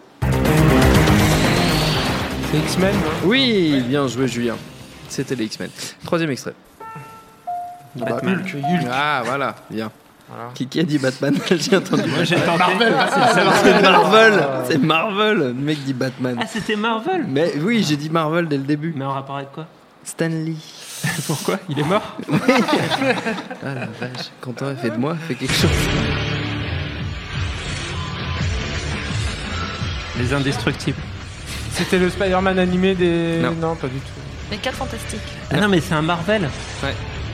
C'est X-Men. Oui, bien joué, Julien. C'était les X-Men. Troisième extrait. Hulk. Ah, voilà, bien. Voilà. Qui a dit Batman? J'ai entendu. Moi j'ai tenté. Marvel. C'est Marvel. C'est Marvel. Le mec dit Batman. Ah, c'était Marvel. Mais oui, j'ai dit Marvel dès le début. Mais en rapport avec quoi? Stan Lee. Pourquoi? Il est mort? Ah la vache. Quentin a fait de moi, fait quelque chose. Les Indestructibles. C'était le Spider-Man animé des. Non, pas du tout. Les 4 fantastiques. Ah non, mais c'est un Marvel. Ouais.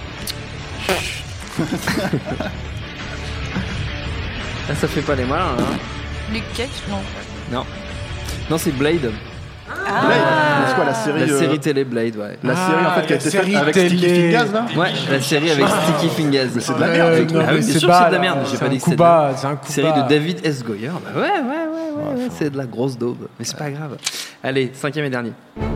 Là, ça fait pas les malins, hein. Luke Cage, non. Non, c'est Blade. Blade, c'est quoi la série? La série télé Blade, ouais. La série en fait qui a été faite avec télé. Sticky Fingers là. Ouais, la série avec Sticky Fingers. Mais c'est de la merde. Ah oui, bien sûr que c'est de la merde. J'ai pas dit que c'était de la merde. C'est un coup Série bas. de David S. Goyer. Bah ouais, c'est de la grosse daube. Mais c'est pas grave. Allez, 5e et dernier.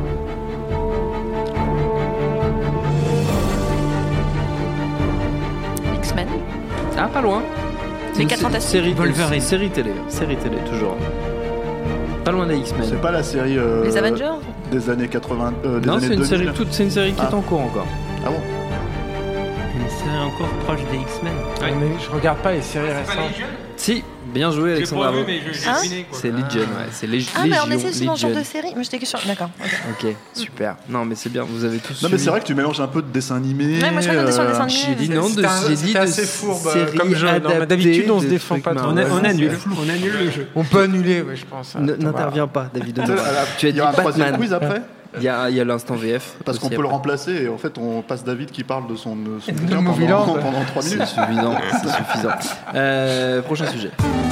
X-Men. Ah, pas loin. Les 4 fantastiques. Série Wolverine. Série télé, toujours. Pas loin des X-Men. C'est pas la série Les Avengers. des années 80, des Non, années c'est une 2000. série c'est une série qui est en cours encore. Ah bon? Une série encore proche des X-Men. Mais je regarde pas les séries récentes. Si, bien joué Alexandre. Bravo. j'ai Hein deviné, quoi. C'est Legion, ouais. C'est Légion. Ah, mais on essaie aussi dans ce genre Legion. de série. Mais j'étais que sur. D'accord. Ok, super. Non, mais c'est bien, vous avez tous Non mais suivi. c'est vrai que tu mélanges un peu de dessin animé. Ouais, moi je crois qu'on est sur le dessin animé. J'ai dit non, C'était j'ai dit assez de fourbe séries comme jeu. Non, mais adaptées, d'habitude, on se de défend trucs pas trop. marrants. On annule le jeu. On peut annuler, ouais, je pense. N'interviens pas, David. Tu Tu as il dit y aura un troisième Batman. quiz après. Il y a l'instant VF. Parce qu'on aussi peut le après. remplacer et en fait on passe David qui parle de son bouquin Movieland. pendant 3 minutes. C'est suffisant. C'est suffisant. Prochain sujet.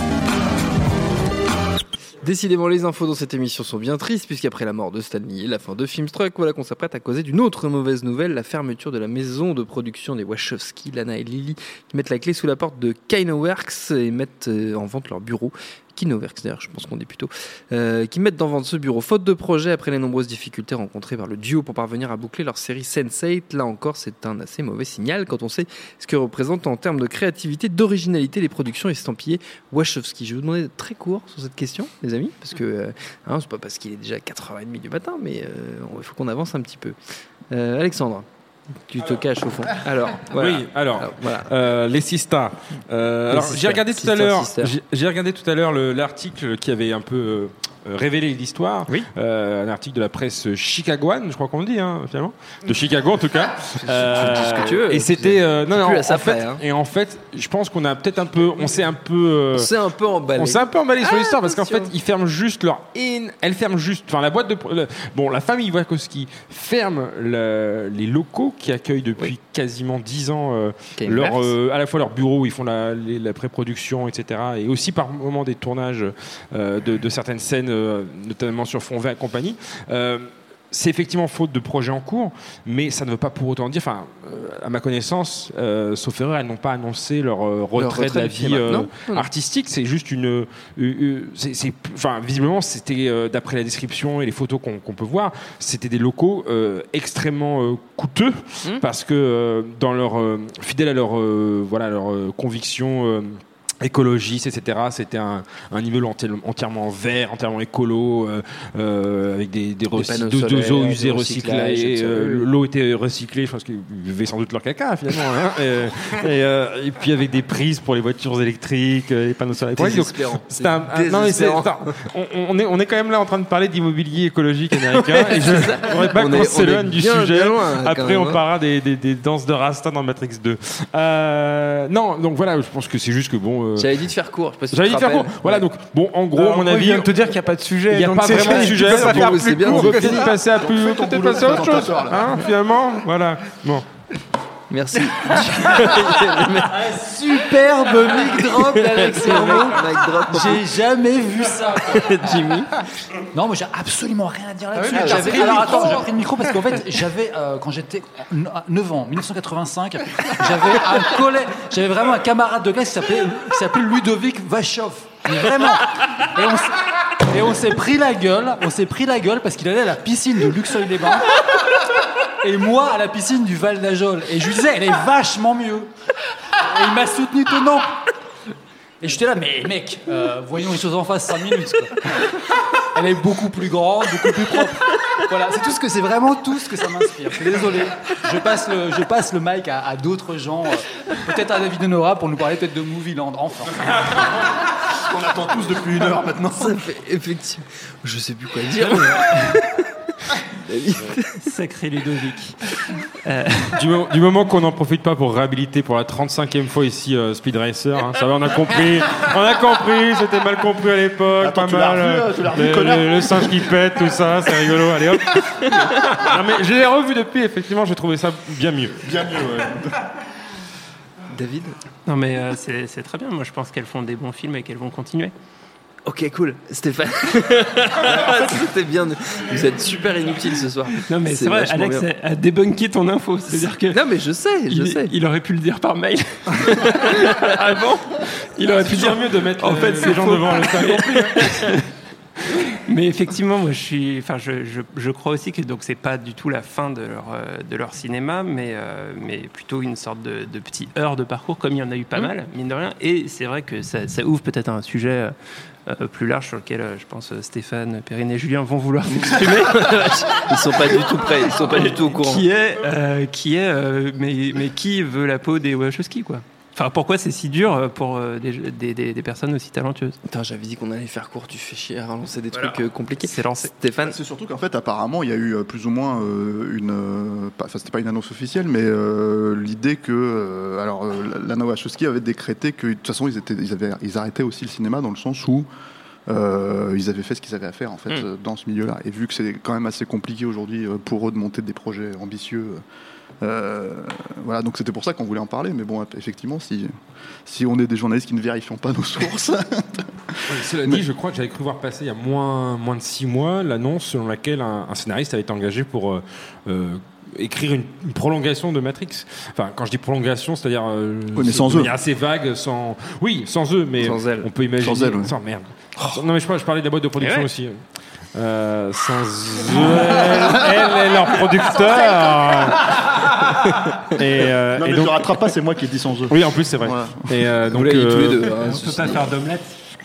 Décidément, les infos dans cette émission sont bien tristes, puisqu'après la mort de Stan Lee et la fin de Filmstruck, voilà qu'on s'apprête à causer d'une autre mauvaise nouvelle, la fermeture de la maison de production des Wachowski, Lana et Lily, qui mettent la clé sous la porte de Kinoworks et mettent en vente leur bureau. Kinoworks, d'ailleurs, je pense qu'on dit plutôt, qui mettent en vente ce bureau faute de projet après les nombreuses difficultés rencontrées par le duo pour parvenir à boucler leur série Sense8. Là encore, c'est un assez mauvais signal quand on sait ce que représente en termes de créativité, d'originalité les productions estampillées Wachowski. Je vais vous demander très court sur cette question, les amis, parce que c'est pas parce qu'il est déjà 4h30 du matin, mais il faut qu'on avance un petit peu. Alexandre, tu te caches au fond. Alors, voilà. Oui, alors, voilà. les Sisters. Alors, Sisters, j'ai regardé tout à Sisters, l'heure. Sisters. J'ai regardé tout à l'heure l'article qui avait un peu révélé l'histoire. Oui. Un article de la presse chicagoane, je crois qu'on le dit, finalement, de Chicago en tout cas. Tu dis ce que tu veux. Et c'était non, plus à sa en fait, près, hein. et en fait, je pense qu'on a peut-être un peu, on s'est un peu emballé. On s'est un peu emballé sur l'histoire parce qu'en fait, attention. ils ferment juste elle ferme juste, enfin la boîte de, la famille Wachowski ferme les locaux qui accueillent depuis quasiment 10 ans à la fois leur bureau où ils font la pré-production, etc. et aussi par moment des tournages de certaines scènes, notamment sur fond vert et compagnie. C'est effectivement faute de projets en cours, mais ça ne veut pas pour autant dire, à ma connaissance, sauf erreur, elles n'ont pas annoncé leur retrait de la vie artistique. C'est juste visiblement, c'était d'après la description et les photos qu'on peut voir, c'était des locaux extrêmement coûteux parce que dans leur fidèles à leur conviction. Écologiste, etc. C'était un immeuble entièrement vert, entièrement écolo, avec des eaux usées recyclées. L'eau était recyclée, je pense qu'ils buvaient sans doute leur caca finalement. Et puis avec des prises pour les voitures électriques, les panneaux solaires. On est quand même là en train de parler d'immobilier écologique américain. Et je ne voudrais pas qu'on s'éloigne du sujet. Après, on parlera des danses de Rasta dans Matrix 2. Non, donc voilà, je pense que c'est juste que J'avais dit de faire court. J'avais dit de faire court. Voilà, donc à mon avis, il vient de te dire qu'il n'y a pas de sujet. Il n'y a pas vraiment de sujet. C'est bien. On peut peut-être passer à autre chose. Finalement, voilà. Bon. Merci. Superbe mic drop d'Alexandre. J'ai jamais vu ça. Jimmy. Non, moi j'ai absolument rien à dire là-dessus. Ah oui, j'ai pris le micro parce qu'en fait, j'avais quand j'étais 9 ans, 1985, j'avais vraiment un camarade de classe qui s'appelait Ludovic Vachov. Mais vraiment. Et on s'est pris la gueule parce qu'il allait à la piscine de Luxeuil-les-Bains. Et moi à la piscine du Val d'Ajol. Et je lui disais, elle est vachement mieux. Et il m'a soutenu tenant. Et j'étais là, mais mec, voyons les choses en face 5 minutes. Quoi. Elle est beaucoup plus grande, beaucoup plus propre. Voilà, c'est vraiment tout ce que ça m'inspire. Je suis désolé. Je passe le mic à d'autres gens, peut-être à David Honora pour nous parler peut-être de Movieland, enfin. On attend tous depuis 1 heure maintenant. Ça fait effectivement. Je sais plus quoi dire. Sacré Ludovic. Du moment qu'on n'en profite pas pour réhabiliter pour la 35e fois ici Speed Racer, hein, ça va, on a compris, c'était mal compris à l'époque. Attends, pas mal. tu l'as revu, connard. Le singe qui pète, tout ça, c'est rigolo, allez hop. Non, mais je l'ai revu depuis, effectivement, j'ai trouvé ça bien mieux. Bien mieux, ouais. David ? Non mais c'est très bien, moi je pense qu'elles font des bons films et qu'elles vont continuer. Ok, cool. Stéphane. C'était bien. Vous êtes super inutile ce soir. Non, mais c'est vrai, Alex a débunké ton info. C'est-à-dire que. Non, mais je sais. Il aurait pu le dire par mail. Avant, il aurait pu dire mieux de mettre en fait, ces gens devant le salon. Mais effectivement, moi, je crois aussi que donc c'est pas du tout la fin de leur cinéma, mais plutôt une sorte de petit heurt de parcours, comme il y en a eu pas mal, mine de rien. Et c'est vrai que ça ouvre peut-être un sujet plus large sur lequel je pense Stéphane, Perrine et Julien vont vouloir s'exprimer. Ils sont pas du tout prêts, ils sont pas du tout au courant. Mais qui veut la peau des Wachowski, quoi? Enfin, pourquoi c'est si dur pour des personnes aussi talentueuses? Putain, j'avais dit qu'on allait faire court, tu fais chier à relancer des trucs compliqués. C'est lancé. Stéphane? C'est surtout qu'en fait, apparemment, il y a eu plus ou moins c'était pas une annonce officielle, mais l'idée que Lana Wachowski avait décrété que de toute façon, ils arrêtaient aussi le cinéma dans le sens où ils avaient fait ce qu'ils avaient à faire en fait dans ce milieu-là. Et vu que c'est quand même assez compliqué aujourd'hui pour eux de monter des projets ambitieux. Voilà, donc c'était pour ça qu'on voulait en parler, mais bon, effectivement, si on est des journalistes qui ne vérifions pas nos sources. Cela dit, je crois que j'avais cru voir passer il y a moins de 6 mois l'annonce selon laquelle un scénariste avait été engagé pour écrire une prolongation de Matrix. Enfin, quand je dis prolongation, c'est-à-dire mais sans eux. Assez vague, sans eux, mais sans elle. On peut imaginer. Sans elle, ouais. Sans merde. Non, mais je parlais de la boîte de production aussi. Sans elle est leur producteur. Non, mais donc, je ne rattrape pas, c'est moi qui ai dit sans eux. Oui, en plus, c'est vrai. Voilà. Et donc, tous les deux. On ne peut pas faire d'omelette.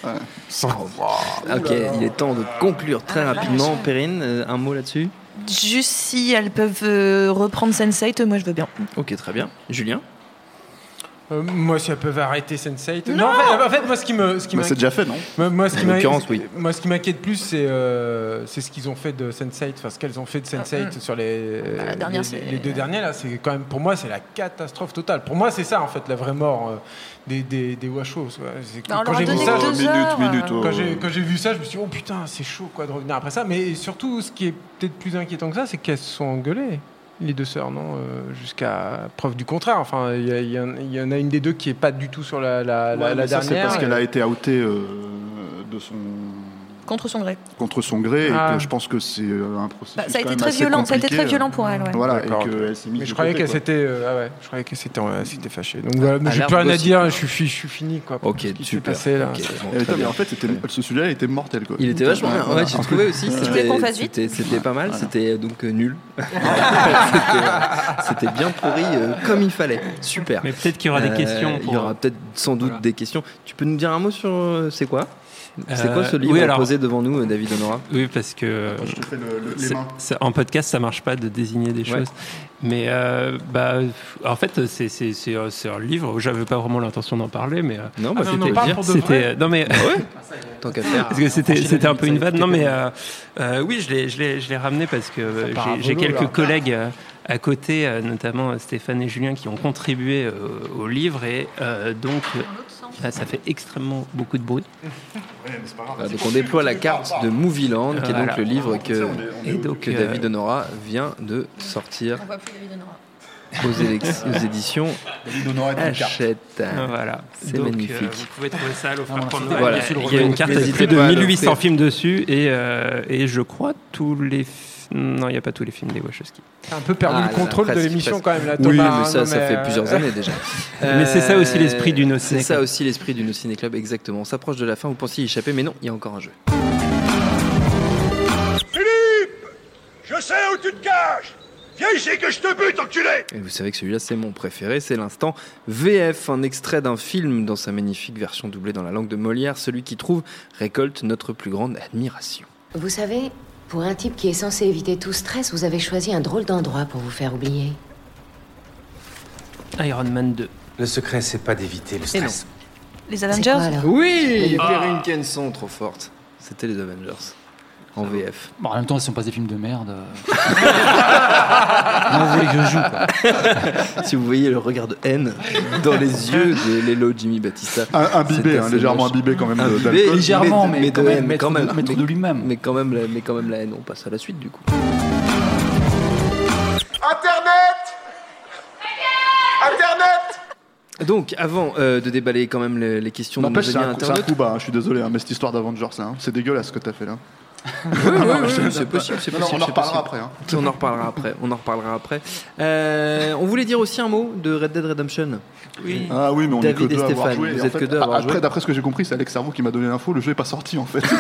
Ok, il est temps de conclure très rapidement. Perrine, un mot là-dessus? Juste si elles peuvent reprendre Sense8, moi je veux bien. Ok, très bien. Julien? Moi, si elles peuvent arrêter Sense8. Non, en fait, moi, ce qui c'est déjà fait, non? Moi, ce qui oui. Moi, ce qui m'inquiète plus, c'est ce qu'ils ont fait de Sense8, enfin, ce qu'elles ont fait de Sense8 sur les 2 derniers, là, c'est quand même, pour moi, c'est la catastrophe totale. Pour moi, c'est ça, en fait, la vraie mort des Wachos. Quand j'ai vu ça, quand j'ai vu ça, je me suis dit, oh putain, c'est chaud, quoi, de revenir après ça. Mais surtout, ce qui est peut-être plus inquiétant que ça, c'est qu'elles se sont engueulées. Les deux sœurs, non, jusqu'à preuve du contraire. Enfin, il y en a une des deux qui est pas du tout sur la dernière. C'est parce qu'elle a été outée de son contre son gré. Contre son gré, et que je pense que c'est un processus. Ça a été très violent. Ça a été très violent pour elle. Ouais. Voilà, et qu'elle s'est mise. Mais je croyais qu'elle s'était, s'était fâchée. Donc voilà, mais j'ai plus rien à dire. Je suis fini, quoi. Ok, super. Passé, là. Mais en fait, ce sujet-là était mortel, quoi. Il était vachement bien. Ouais, j'ai trouvé aussi. C'était pas mal. C'était donc nul. C'était bien pourri comme il fallait. Super. Mais peut-être qu'il y aura des questions. Il y aura peut-être sans doute des questions. Tu peux nous dire un mot sur c'est quoi? C'est quoi ce livre posé devant nous, David Honora? Oui, parce que je te fais les mains. En podcast, ça marche pas de désigner des choses. Mais en fait, c'est un livre. J'avais pas vraiment l'intention d'en parler, mais non, c'était. Non mais tant qu'à faire. Parce que c'était un peu une vanne. Non mais oui, je l'ai ramené parce que j'ai quelques collègues à côté, notamment Stéphane et Julien, qui ont contribué au livre et donc. Là, ça fait extrêmement beaucoup de bruit. Donc on déploie la carte de Movieland, qui est donc le livre que David Honora vient de sortir. On voit plus David Honora. Aux éditions Hachette. Voilà. C'est magnifique. Vous pouvez trouver ça à l'offre. Voilà. Il y a une carte avec plus de 1800 films dessus et je crois tous les non, il n'y a pas tous les films des Wachowski. T'as un peu perdu le contrôle de l'émission quand même, là, Thomas. Oui, mais ça fait plusieurs années déjà. Mais c'est ça aussi l'esprit du No Ciné Club. C'est ça aussi l'esprit du No Ciné Club, exactement. On s'approche de la fin, vous pensiez y échapper, mais non, il y a encore un jeu. Philippe! Je sais où tu te caches! Viens ici que je te bute, enculé! Et vous savez que celui-là, c'est mon préféré, c'est l'instant VF, un extrait d'un film dans sa magnifique version doublée dans la langue de Molière. Celui qui trouve récolte notre plus grande admiration. Vous savez, pour un type qui est censé éviter tout stress, vous avez choisi un drôle d'endroit pour vous faire oublier. Iron Man 2. Le secret, c'est pas d'éviter le stress. Les Avengers? Oui, Perrine Kenson, trop forte. C'était les Avengers. En VF. Bon, en même temps, si on passe des films de merde. Comment vous voulez que je joue, quoi. Si vous voyez le regard de haine dans les yeux de Lelo Jimmy Batista. Imbibé, légèrement imbibé quand même. Imbibé, légèrement, mais de haine, maître de lui-même. Mais quand même la haine. On passe à la suite du coup. Internet. Donc, avant de déballer quand même les questions de nos N'empêche, amis c'est un internautes. coup bas, je suis désolé, mais cette histoire d'Avengers, là, c'est dégueulasse ce que t'as fait là. Oui, c'est possible. On en reparlera après. On en reparlera après. On voulait dire aussi un mot de Red Dead Redemption. Oui. Ah oui, mais on est que David et deux à avoir Stéphane, joué. vous êtes que deux à avoir après, joué. d'après ce que j'ai compris, c'est Alex Servo qui m'a donné l'info. Le jeu est pas sorti en fait.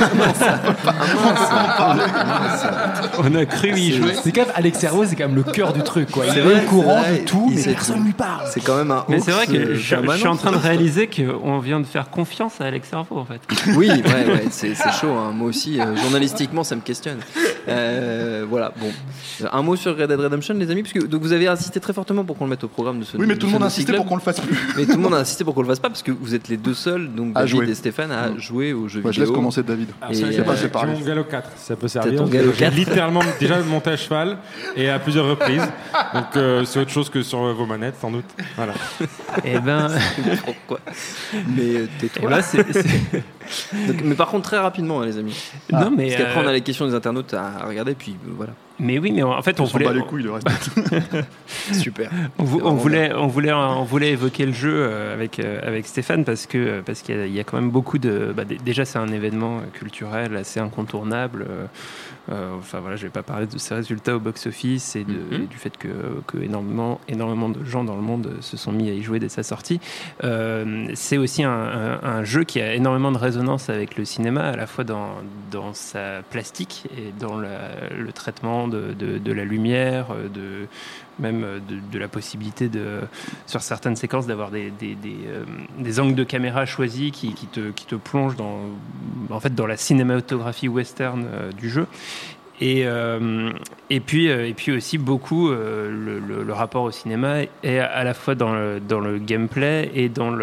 On a cru y jouer. C'est quand même Alex Servo, c'est quand même le cœur du truc, quoi. Il C'est est vrai, au courant c'est vrai, de tout, il mais sait personne tout. lui parle. C'est quand même un. Mais c'est vrai que je suis en train de permanent. réaliser qu'on vient de faire confiance à Alex Servo en fait. Oui, ouais, c'est chaud. Hein. Moi aussi, journalistiquement, ça me questionne. Voilà, bon. Un mot sur Red Dead Redemption, les amis, parce que donc, vous avez insisté très fortement pour qu'on le mette au programme de ce. Oui, mais tout le monde a de ce insisté club. pour qu'on le fasse plus. Mais tout le monde a insisté pour qu'on le fasse pas, parce que vous êtes les deux seuls, donc À David jouer. et Stéphane, à jouer aux jeux Ouais, vidéo. je laisse commencer David. Et, C'est passé par J'ai lui. mon Gallo 4, ça peut T'as servir. ton Gallo J'ai 4. littéralement déjà monté à cheval et à plusieurs reprises. Donc c'est autre chose que sur vos manettes, sans doute. Voilà. Et ben, Pourquoi Mais tais-toi. et ben Donc, mais par contre, très rapidement, hein, les amis. non mais Parce qu'après, on a les questions des internautes à regarder, puis voilà. mais oui, mais en fait on On s'en bat voulait les couilles, le reste. Super. on voulait évoquer le jeu avec Stéphane parce qu'il y a quand même beaucoup de déjà c'est un événement culturel assez incontournable. Enfin voilà, je vais pas parler de ses résultats au box-office et du fait que énormément de gens dans le monde se sont mis à y jouer dès sa sortie. C'est aussi un jeu qui a énormément de résonance avec le cinéma, à la fois dans sa plastique et dans le traitement de la lumière, de la possibilité sur certaines séquences d'avoir des angles de caméra choisis qui te plongent dans la cinématographie western du jeu. Et puis aussi beaucoup le rapport au cinéma est à la fois dans le gameplay et dans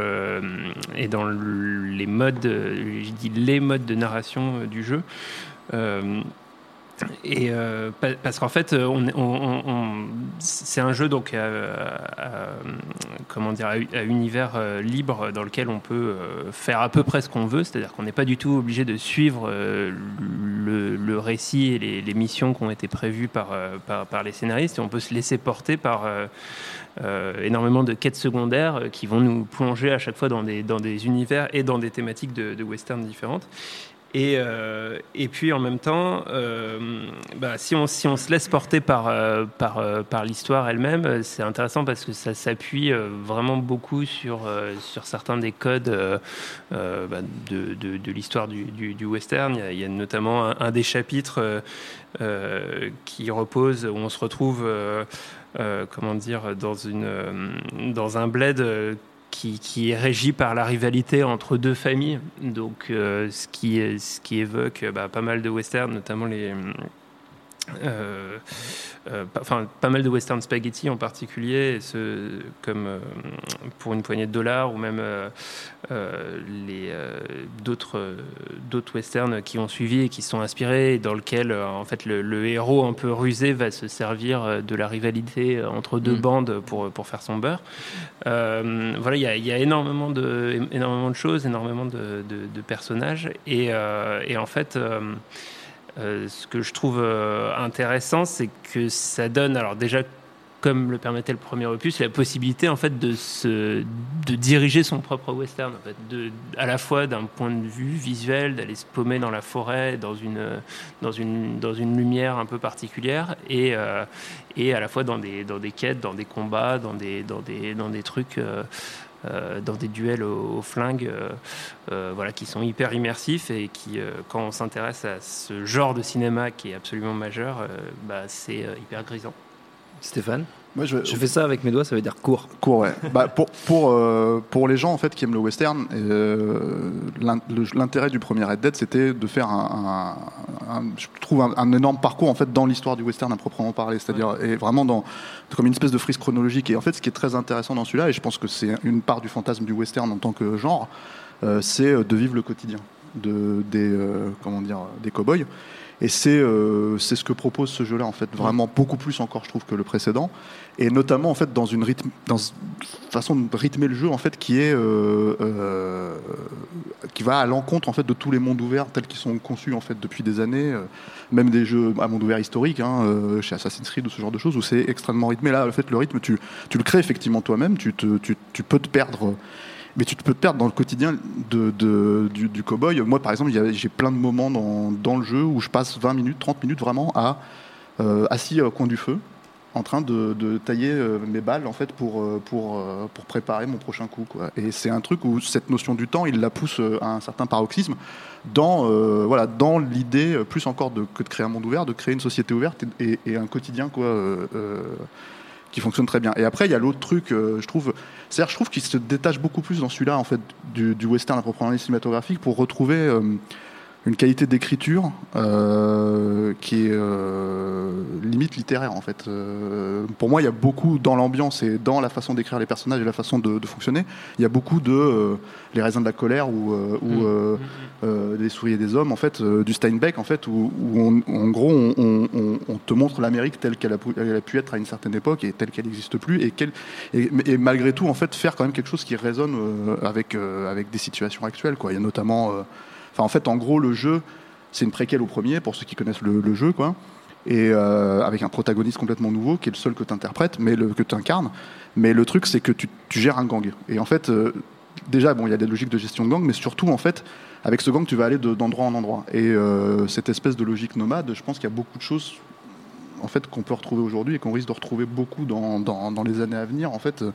les modes, je dis les modes de narration du jeu. Parce qu'en fait, c'est un jeu donc à univers libre dans lequel on peut faire à peu près ce qu'on veut, c'est-à-dire qu'on n'est pas du tout obligé de suivre le récit et les missions qui ont été prévues par les scénaristes, et on peut se laisser porter par énormément de quêtes secondaires qui vont nous plonger à chaque fois dans des univers et dans des thématiques de western différentes. Et puis en même temps, si on se laisse porter par l'histoire elle-même, c'est intéressant parce que ça s'appuie vraiment beaucoup sur certains des codes de l'histoire du western. Il y a notamment un des chapitres qui repose, où on se retrouve dans un bled qui est régi par la rivalité entre deux familles, donc ce qui évoque pas mal de westerns, notamment pas mal de western spaghetti en particulier, comme pour une poignée de dollars, ou même d'autres westerns qui ont suivi et qui sont inspirés, et dans lequel en fait le héros un peu rusé va se servir de la rivalité entre deux bandes pour faire son beurre. Voilà, il y a énormément de choses, énormément de personnages, et en fait ce que je trouve intéressant, c'est que ça donne, alors déjà, comme le permettait le premier opus, la possibilité en fait de diriger son propre western, en fait, à la fois d'un point de vue visuel, d'aller se paumer dans la forêt, dans une lumière un peu particulière, et à la fois dans des quêtes, dans des combats, dans des trucs. Dans des duels au flingue, voilà, qui sont hyper immersifs, et qui, quand on s'intéresse à ce genre de cinéma qui est absolument majeur, c'est hyper grisant. Stéphane? Moi, je fais ça avec mes doigts, ça veut dire court. Court, ouais. Pour les gens en fait qui aiment le western, l'intérêt du premier Red Dead, c'était de faire je trouve un énorme parcours en fait dans l'histoire du western à proprement parler, c'est-à-dire et vraiment comme une espèce de frise chronologique. Et en fait, ce qui est très intéressant dans celui-là, et je pense que c'est une part du fantasme du western en tant que genre, c'est de vivre le quotidien des cow-boys. Et c'est ce que propose ce jeu-là, en fait, vraiment beaucoup plus encore, je trouve, que le précédent, et notamment en fait dans une façon de rythmer le jeu, en fait, qui va à l'encontre en fait de tous les mondes ouverts tels qu'ils sont conçus en fait depuis des années, même des jeux à monde ouvert historique, chez Assassin's Creed ou ce genre de choses où c'est extrêmement rythmé. Là, en fait, le rythme, tu le crées effectivement toi-même, tu peux te perdre. Mais tu peux te perdre dans le quotidien du cow-boy. Moi, par exemple, j'ai plein de moments dans le jeu où je passe 20 minutes, 30 minutes vraiment assis au coin du feu, en train de tailler mes balles en fait, pour préparer mon prochain coup, quoi. Et c'est un truc où cette notion du temps, il la pousse à un certain paroxysme dans l'idée, plus encore que de créer un monde ouvert, de créer une société ouverte et un quotidien, quoi. Qui fonctionne très bien. Et après, il y a l'autre truc, je trouve qu'il se détache beaucoup plus dans celui-là, en fait, du western à proprement dit cinématographique, pour retrouver une qualité d'écriture qui est limite littéraire, en fait. Pour moi, il y a beaucoup dans l'ambiance et dans la façon d'écrire les personnages et la façon de fonctionner. Il y a beaucoup de Les raisins de la colère ou Des souris et des hommes, en fait, du Steinbeck, en fait, où en gros on te montre l'Amérique telle qu'elle a pu être à une certaine époque et telle qu'elle n'existe plus, et malgré tout, en fait, faire quand même quelque chose qui résonne avec des situations actuelles, quoi. Il y a notamment en fait, en gros, le jeu, c'est une préquelle au premier, pour ceux qui connaissent le jeu, quoi. Et avec un protagoniste complètement nouveau, qui est le seul que tu interprètes, que tu incarnes. Mais le truc, c'est que tu gères un gang. Et en fait, déjà, il y a des logiques de gestion de gang, mais surtout, en fait, avec ce gang, tu vas aller d'endroit en endroit. Et cette espèce de logique nomade, je pense qu'il y a beaucoup de choses en fait, qu'on peut retrouver aujourd'hui et qu'on risque de retrouver beaucoup dans les années à venir, en fait,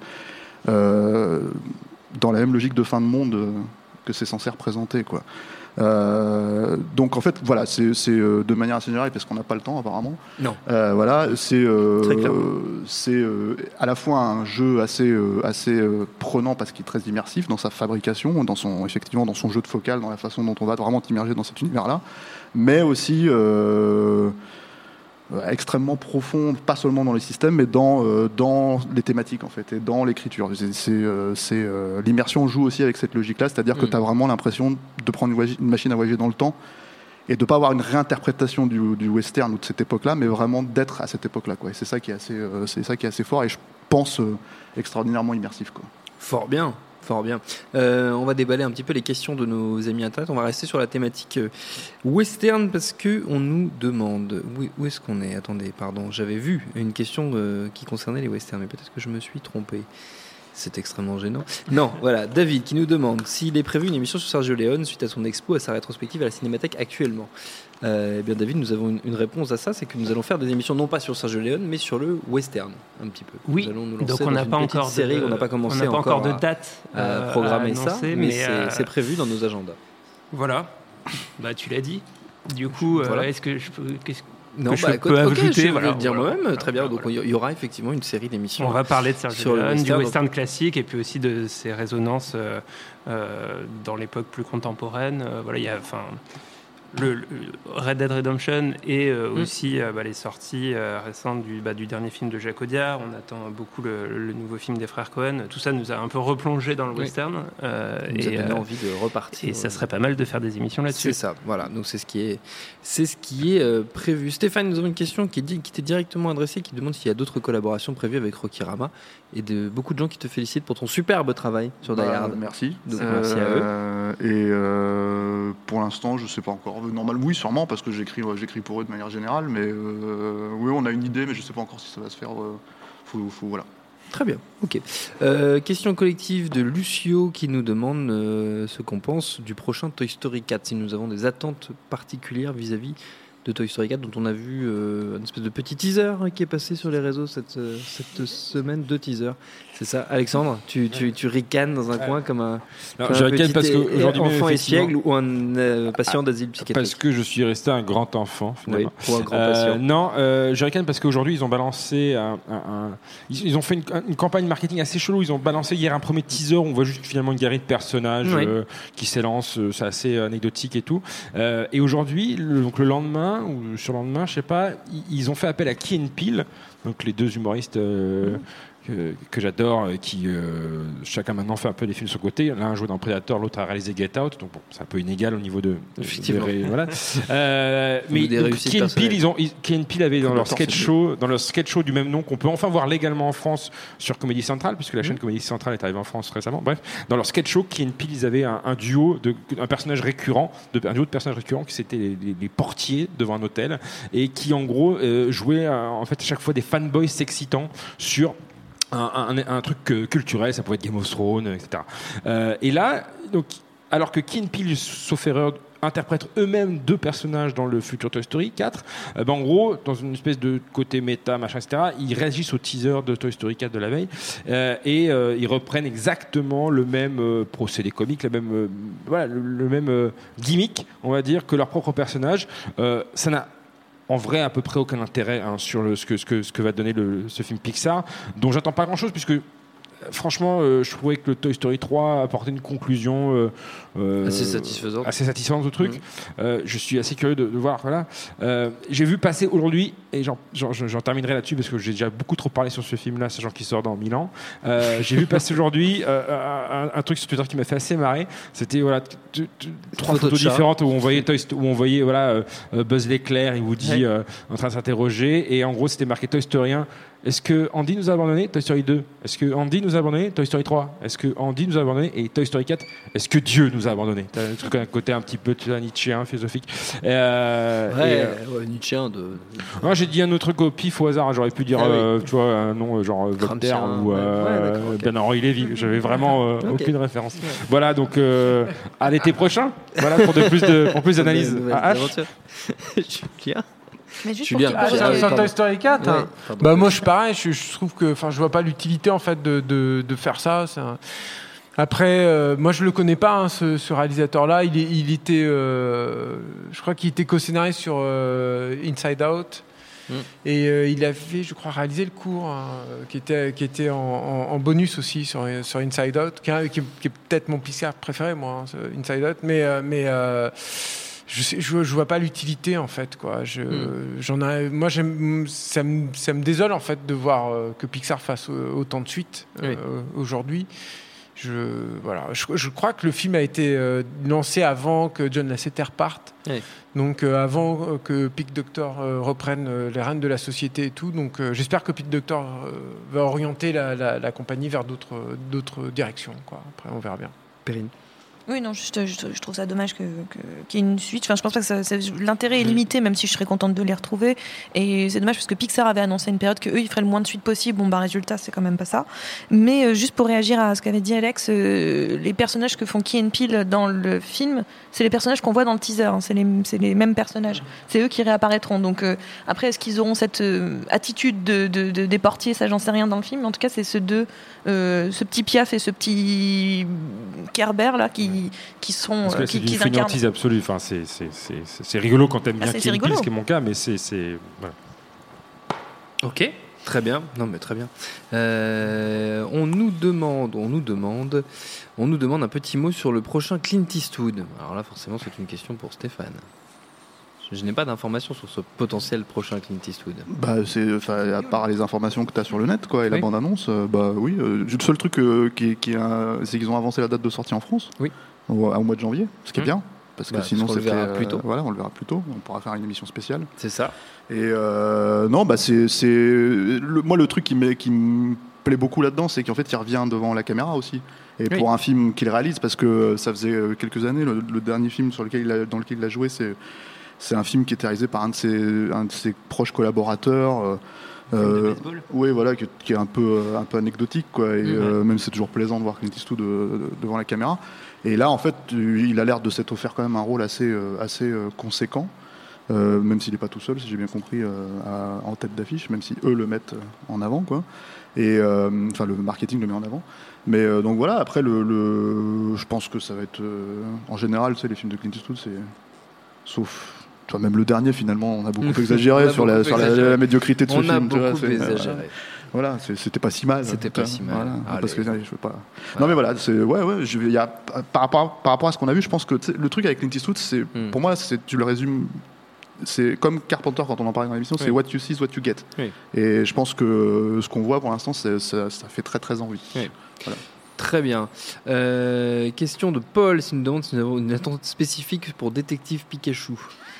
dans la même logique de fin de monde que c'est censé représenter, quoi. Donc en fait voilà, c'est de manière assez générale parce qu'on n'a pas le temps apparemment. Non. Voilà, c'est à la fois un jeu assez prenant parce qu'il est très immersif dans sa fabrication, effectivement dans son jeu de focal, dans la façon dont on va vraiment t'immerger dans cet univers-là, mais aussi extrêmement profond, pas seulement dans les systèmes, mais dans les thématiques en fait, et dans l'écriture. L'immersion joue aussi avec cette logique-là, c'est-à-dire que tu as vraiment l'impression de prendre une machine à voyager dans le temps et de pas avoir une réinterprétation du western ou de cette époque-là, mais vraiment d'être à cette époque-là, quoi. Et c'est ça qui est assez fort et je pense extraordinairement immersif, quoi. Fort bien. Fort bien. On va déballer un petit peu les questions de nos amis internet. On va rester sur la thématique western parce que on nous demande où est-ce qu'on est. Attendez, pardon, j'avais vu une question qui concernait les westerns, mais peut-être que je me suis trompé. C'est extrêmement gênant. Non, voilà, David qui nous demande s'il est prévu une émission sur Sergio Leone suite à son expo à sa rétrospective à la Cinémathèque actuellement. Eh bien, David, nous avons une réponse à ça, c'est que nous allons faire des émissions non pas sur Sergio Leone, mais sur le western, un petit peu. Oui, donc on n'a pas encore série, on n'a pas commencé encore de date à programmer annoncer, ça, mais c'est prévu dans nos agendas. Voilà, bah tu l'as dit. Du coup, voilà. Est-ce que je peux non, je peux ajouter, je vais le dire moi-même, très bien. Donc il y aura effectivement une série d'émissions. On va parler de Sergio Leone, du western classique, et puis aussi de ses résonances dans l'époque plus contemporaine. Voilà, il y a, le Red Dead Redemption et aussi les sorties récentes du dernier film de Jacques Audiard. On attend beaucoup le nouveau film des frères Cohen. Tout ça nous a un peu replongé dans le western. Nous a donné envie de repartir. Et ça serait pas mal de faire des émissions là-dessus. C'est ça, voilà. Donc c'est ce qui est prévu. Stéphane, nous avons une question qui t'est directement adressée, qui demande s'il y a d'autres collaborations prévues avec Rocky Rama, et de beaucoup de gens qui te félicitent pour ton superbe travail sur Die Hard. Merci. Donc merci à eux. Et pour l'instant, je sais pas encore. Normal, oui, sûrement, parce que j'écris pour eux de manière générale, mais oui, on a une idée, mais je sais pas encore si ça va se faire. Voilà. Très bien, ok. Question collective de Lucio qui nous demande ce qu'on pense du prochain Toy Story 4, si nous avons des attentes particulières vis-à-vis de Toy Story 4 dont on a vu une espèce de petit teaser qui est passé sur les réseaux cette semaine, 2 teasers. C'est ça, Alexandre, tu ricanes dans un coin comme un je ricane parce qu'aujourd'hui enfant espiègle ou un patient d'asile psychiatrique. Parce que je suis resté un grand enfant finalement. Oui, ou un grand patient. Non, je ricane parce qu'aujourd'hui ils ont balancé ils ont fait une campagne marketing assez chelou. Ils ont balancé hier un premier teaser où on voit juste finalement une galerie de personnages qui s'élancent, c'est assez anecdotique et tout. Et aujourd'hui, donc le lendemain ou sur le lendemain, je sais pas, ils ont fait appel à Key & Peele, donc les 2 humoristes que j'adore, qui chacun maintenant fait un peu des films sur le côté. L'un joue dans Predator, l'autre a réalisé Get Out, donc bon, c'est un peu inégal au niveau de voilà. Mais Key & Peele avait dans leur sketch show du même nom qu'on peut enfin voir légalement en France sur Comedy Central, puisque la chaîne Comedy Central est arrivée en France récemment. Bref, dans leur sketch show, Key & Peele, ils avaient un duo un personnage récurrent, un duo de personnages récurrents qui c'était les portiers devant un hôtel et qui en gros jouaient en fait à chaque fois des fanboys s'excitant sur un truc culturel, ça pouvait être Game of Thrones, etc. Et là, donc, alors que Key & Peele, sauf erreur, interprètent eux-mêmes 2 personnages dans le futur Toy Story 4, en gros, dans une espèce de côté méta, machin, etc., ils réagissent au teaser de Toy Story 4 de la veille et ils reprennent exactement le même procédé comique, le même gimmick, on va dire, que leur propre personnage. Ça n'a en vrai à peu près aucun intérêt sur ce que va donner ce film Pixar, dont j'attends pas grand chose puisque franchement je trouvais que le Toy Story 3 apportait une conclusion assez satisfaisante au truc. Je suis assez curieux de voir. Voilà. J'ai vu passer aujourd'hui, et j'en terminerai là-dessus parce que j'ai déjà beaucoup trop parlé sur ce film-là, sachant qu'il sort dans 1000 ans. J'ai vu passer aujourd'hui un truc sur Twitter qui m'a fait assez marrer. C'était 3 photos différentes où on voyait Buzz l'éclair et Woody en train de s'interroger, et en gros c'était marqué Toy Story 1. Est-ce que Andy nous a abandonné? Toy Story 2. Est-ce que Andy nous a abandonné? Toy Story 3. Est-ce que Andy nous a abandonné? Et Toy Story 4. Est-ce que Dieu nous a abandonné? T'as un côté un petit peu nietzschéen, philosophique. Nietzschéen Moi, j'ai dit un autre truc au pif au hasard. J'aurais pu dire, tu vois, un nom genre Voltaire ou Bernard-Henri Lévy. J'avais vraiment aucune référence. Voilà, donc à l'été prochain. Voilà pour plus d'analyses. Mais juste sur Toy Story 4, moi je suis pareil, je trouve que je vois pas l'utilité en fait de faire ça. Après, moi je le connais pas ce réalisateur-là. Il était, je crois qu'il était co-scénariste sur Inside Out. Et il avait, je crois, réalisé le cours qui était en bonus aussi sur Inside Out, qui est peut-être mon Pixar préféré, moi, Inside Out. Mais je vois pas l'utilité en fait, quoi. Moi ça me désole en fait de voir que Pixar fasse autant de suites aujourd'hui. Je crois que le film a été lancé avant que John Lasseter parte. Donc avant que Pete Docter reprenne les rênes de la société et tout. Donc j'espère que Pete Docter va orienter la compagnie vers d'autres directions, quoi. Après on verra bien. Perrine. Oui, non, je trouve ça dommage qu'il y ait une suite. Enfin, je pense pas que l'intérêt est limité, même si je serais contente de les retrouver. Et c'est dommage parce que Pixar avait annoncé une période qu'eux, ils feraient le moins de suites possible. Bon, résultat, c'est quand même pas ça. Mais juste pour réagir à ce qu'avait dit Alex, les personnages que font Key & Peele dans le film, c'est les personnages qu'on voit dans le teaser. Hein, c'est les mêmes personnages. C'est eux qui réapparaîtront. Donc après, est-ce qu'ils auront cette attitude des portiers? Ça, j'en sais rien dans le film. Mais en tout cas, c'est ce petit Piaf et ce petit Kerber là qui sont parce que c'est une fainéantise absolue. Enfin, c'est rigolo quand t'aimes bien Key & Peele, ce qui est mon cas, mais c'est voilà. Ok, très bien. Non, mais très bien. On nous demande un petit mot sur le prochain Clint Eastwood. Alors là, forcément, c'est une question pour Stéphane. Je n'ai pas d'informations sur ce potentiel prochain Clint Eastwood. À part les informations que tu as sur le net, quoi, et la bande-annonce, le seul truc c'est qu'ils ont avancé la date de sortie en France. Oui. Au mois de janvier, ce qui est bien. Parce que sinon, on le verra plus tôt. Voilà, on le verra plus tôt. On pourra faire une émission spéciale. C'est ça. Et moi, le truc qui me plaît beaucoup là-dedans, c'est qu'en fait, il revient devant la caméra aussi. Et pour un film qu'il réalise, parce que ça faisait quelques années, le dernier film dans lequel il a joué, c'est un film qui était réalisé par un de ses proches collaborateurs. Oui, voilà, qui est un peu anecdotique, quoi. Et même c'est toujours plaisant de voir Clint Eastwood devant la caméra. Et là, en fait, il a l'air de s'être offert quand même un rôle assez conséquent. même s'il n'est pas tout seul, si j'ai bien compris, en tête d'affiche, même si eux le mettent en avant, quoi. Et enfin, le marketing le met en avant. Mais donc voilà, après, je pense que ça va être... en général, tu sais, les films de Clint Eastwood, c'est... Sauf... Tu vois, même le dernier, finalement, on a beaucoup exagéré sur la médiocrité de ce film. On a beaucoup exagéré. Voilà, c'était pas si mal. C'était pas si mal. Voilà, parce que je veux pas... Non mais voilà, par rapport à ce qu'on a vu, je pense que le truc avec Clint Eastwood, c'est pour moi, tu le résumes, c'est comme Carpenter quand on en parlait dans l'émission, c'est what you see is what you get. Oui. Et je pense que ce qu'on voit pour l'instant, ça fait très très envie. Oui. Voilà. Très bien. Question de Paul, qui nous demande si nous avons une attente spécifique pour Détective Pikachu.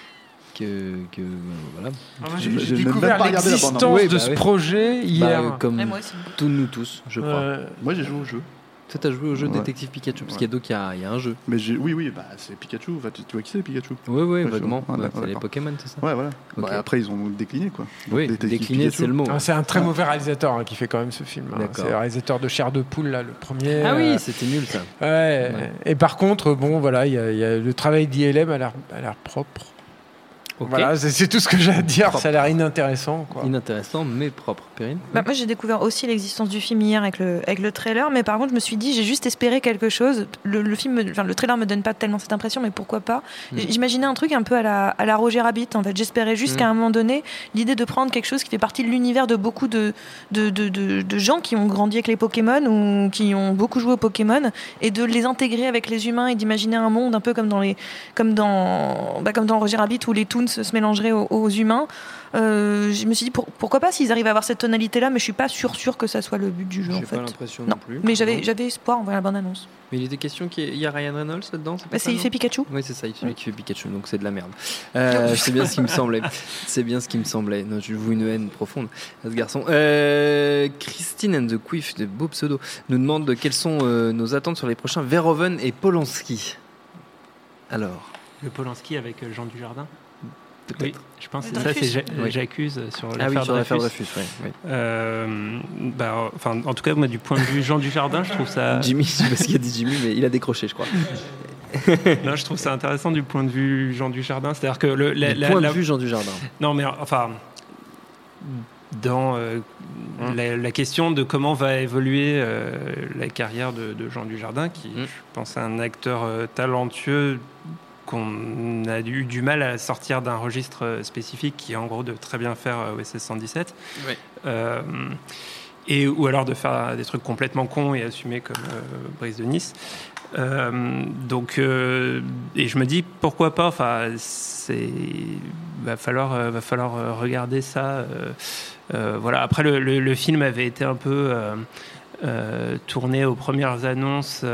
Voilà. J'ai découvert l'existence de ce projet hier. Comme nous tous, je crois. Moi, j'ai joué au jeu. Tu as joué au jeu Détective Pikachu, parce qu'il y a un jeu. Mais oui, c'est Pikachu. Tu vois qui c'est Pikachu? Oui, vaguement. C'est les Pokémon, c'est ça? Ouais, voilà. Okay. Après, ils ont décliné, quoi. Oui, décliné, c'est le mot. C'est un très mauvais réalisateur qui fait quand même ce film. C'est le réalisateur de Chair de Poule, là, le premier. Ah oui, c'était nul, ça. Ouais. Et par contre, bon, voilà, il y a le travail d'ILM a l'air propre. Okay. Voilà, c'est tout ce que j'ai à dire. Propre. Ça a l'air inintéressant, quoi. Inintéressant, mais propre. Perrine? Moi, j'ai découvert aussi l'existence du film hier avec le trailer, mais par contre, je me suis dit, j'ai juste espéré quelque chose. Le trailer me donne pas tellement cette impression, mais pourquoi pas? J'imaginais un truc un peu à la Roger Rabbit. En fait, j'espérais juste qu'à un moment donné, l'idée de prendre quelque chose qui fait partie de l'univers de beaucoup de gens qui ont grandi avec les Pokémon ou qui ont beaucoup joué aux Pokémon, et de les intégrer avec les humains et d'imaginer un monde un peu comme dans Roger Rabbit où les toons se mélangeraient aux humains. Je me suis dit pourquoi pas s'ils arrivent à avoir cette tonalité là, mais je suis pas sûr que ça soit le but du jeu. J'ai pas l'impression non plus. Mais j'avais espoir en voyant la bande annonce. Mais il était question qu'il y a Ryan Reynolds là-dedans. Il fait Pikachu. Oui, c'est ça, celui qui fait Pikachu, donc c'est de la merde. C'est bien ce qui me semblait. Non, je vous une haine profonde à ce garçon. Christine and the Quiff, de beau pseudo, nous demande quelles sont nos attentes sur les prochains Verhoeven et Polanski. Alors, le Polanski avec Jean Dujardin. Peut-être. Oui, je pense que c'est ça, j'accuse sur l'affaire Dreyfus. En tout cas, moi, du point de vue Jean Dujardin, je trouve ça... Jimmy, je sais pas ce qu'il a dit Jimmy, mais il a décroché, je crois. Non, je trouve ça intéressant du point de vue Jean Dujardin. C'est-à-dire que de vue Jean Dujardin. Non, mais enfin... Dans la question de comment va évoluer la carrière de Jean Dujardin, qui, je pense, est un acteur talentueux qu'on a eu du mal à sortir d'un registre spécifique, qui est en gros de très bien faire OSS 117. Oui. Ou alors de faire des trucs complètement cons et assumés comme Brise de Nice. Et je me dis pourquoi pas. Enfin, va falloir regarder ça. Voilà. Après, le film avait été un peu tourné aux premières annonces.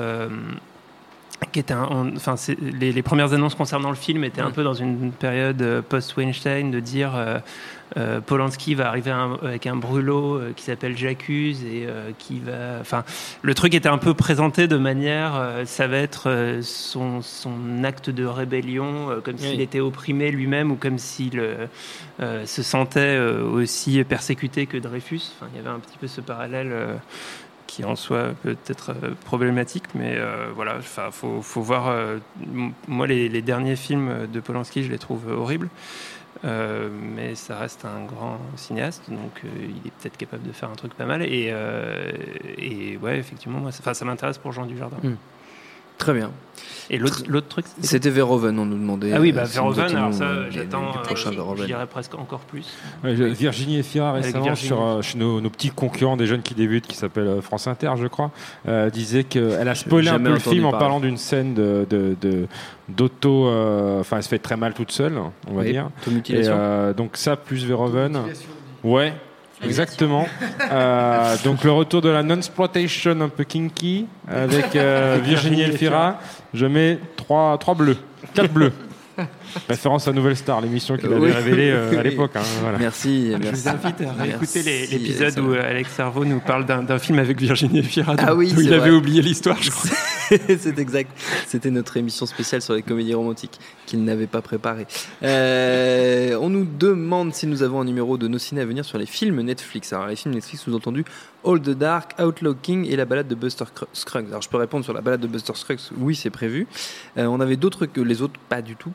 Les premières annonces concernant le film étaient un peu dans une période post-Weinstein, de dire Polanski va arriver avec un brûlot qui s'appelle J'accuse et qui va... Enfin, le truc était un peu présenté de manière... ça va être son acte de rébellion, comme s'il était opprimé lui-même ou comme s'il se sentait aussi persécuté que Dreyfus. Enfin, il y avait un petit peu ce parallèle... qui en soi peut être problématique, mais voilà, faut voir. Moi, les derniers films de Polanski, je les trouve horribles, mais ça reste un grand cinéaste, donc il est peut-être capable de faire un truc pas mal. Et ouais, effectivement, moi, ça m'intéresse pour Jean Dujardin. Très bien. Et l'autre truc, c'était Verhoeven, on nous demandait. Ah oui, Verhoeven, alors ça, j'attends. Je dirais presque encore plus. Virginie Efira, récemment, chez nos petits concurrents des jeunes qui débutent, qui s'appelle France Inter, je crois, disait qu'elle a spoilé un peu le film en parlant d'une scène d'auto. Enfin, elle se fait très mal toute seule, on va dire. Et, donc, ça, plus Verhoeven. Ouais. Exactement. Donc le retour de la non-exploitation un peu kinky avec Virginie Efira. Je mets 4 bleus. Référence à Nouvelle Star, l'émission qu'il avait révélée à l'époque. Voilà. Merci. Je vous invite à réécouter l'épisode où Alex Servo nous parle d'un film avec Virginie Efira. Où il avait oublié l'histoire, je crois. C'est exact. C'était notre émission spéciale sur les comédies romantiques qu'il n'avait pas préparée. On nous demande si nous avons un numéro de nos ciné à venir sur les films Netflix. Alors les films Netflix, sous-entendu All the Dark, Outlaw King et la balade de Buster Scruggs. Alors je peux répondre sur la balade de Buster Scruggs, oui c'est prévu. On avait d'autres que les autres, pas du tout pour l'instant,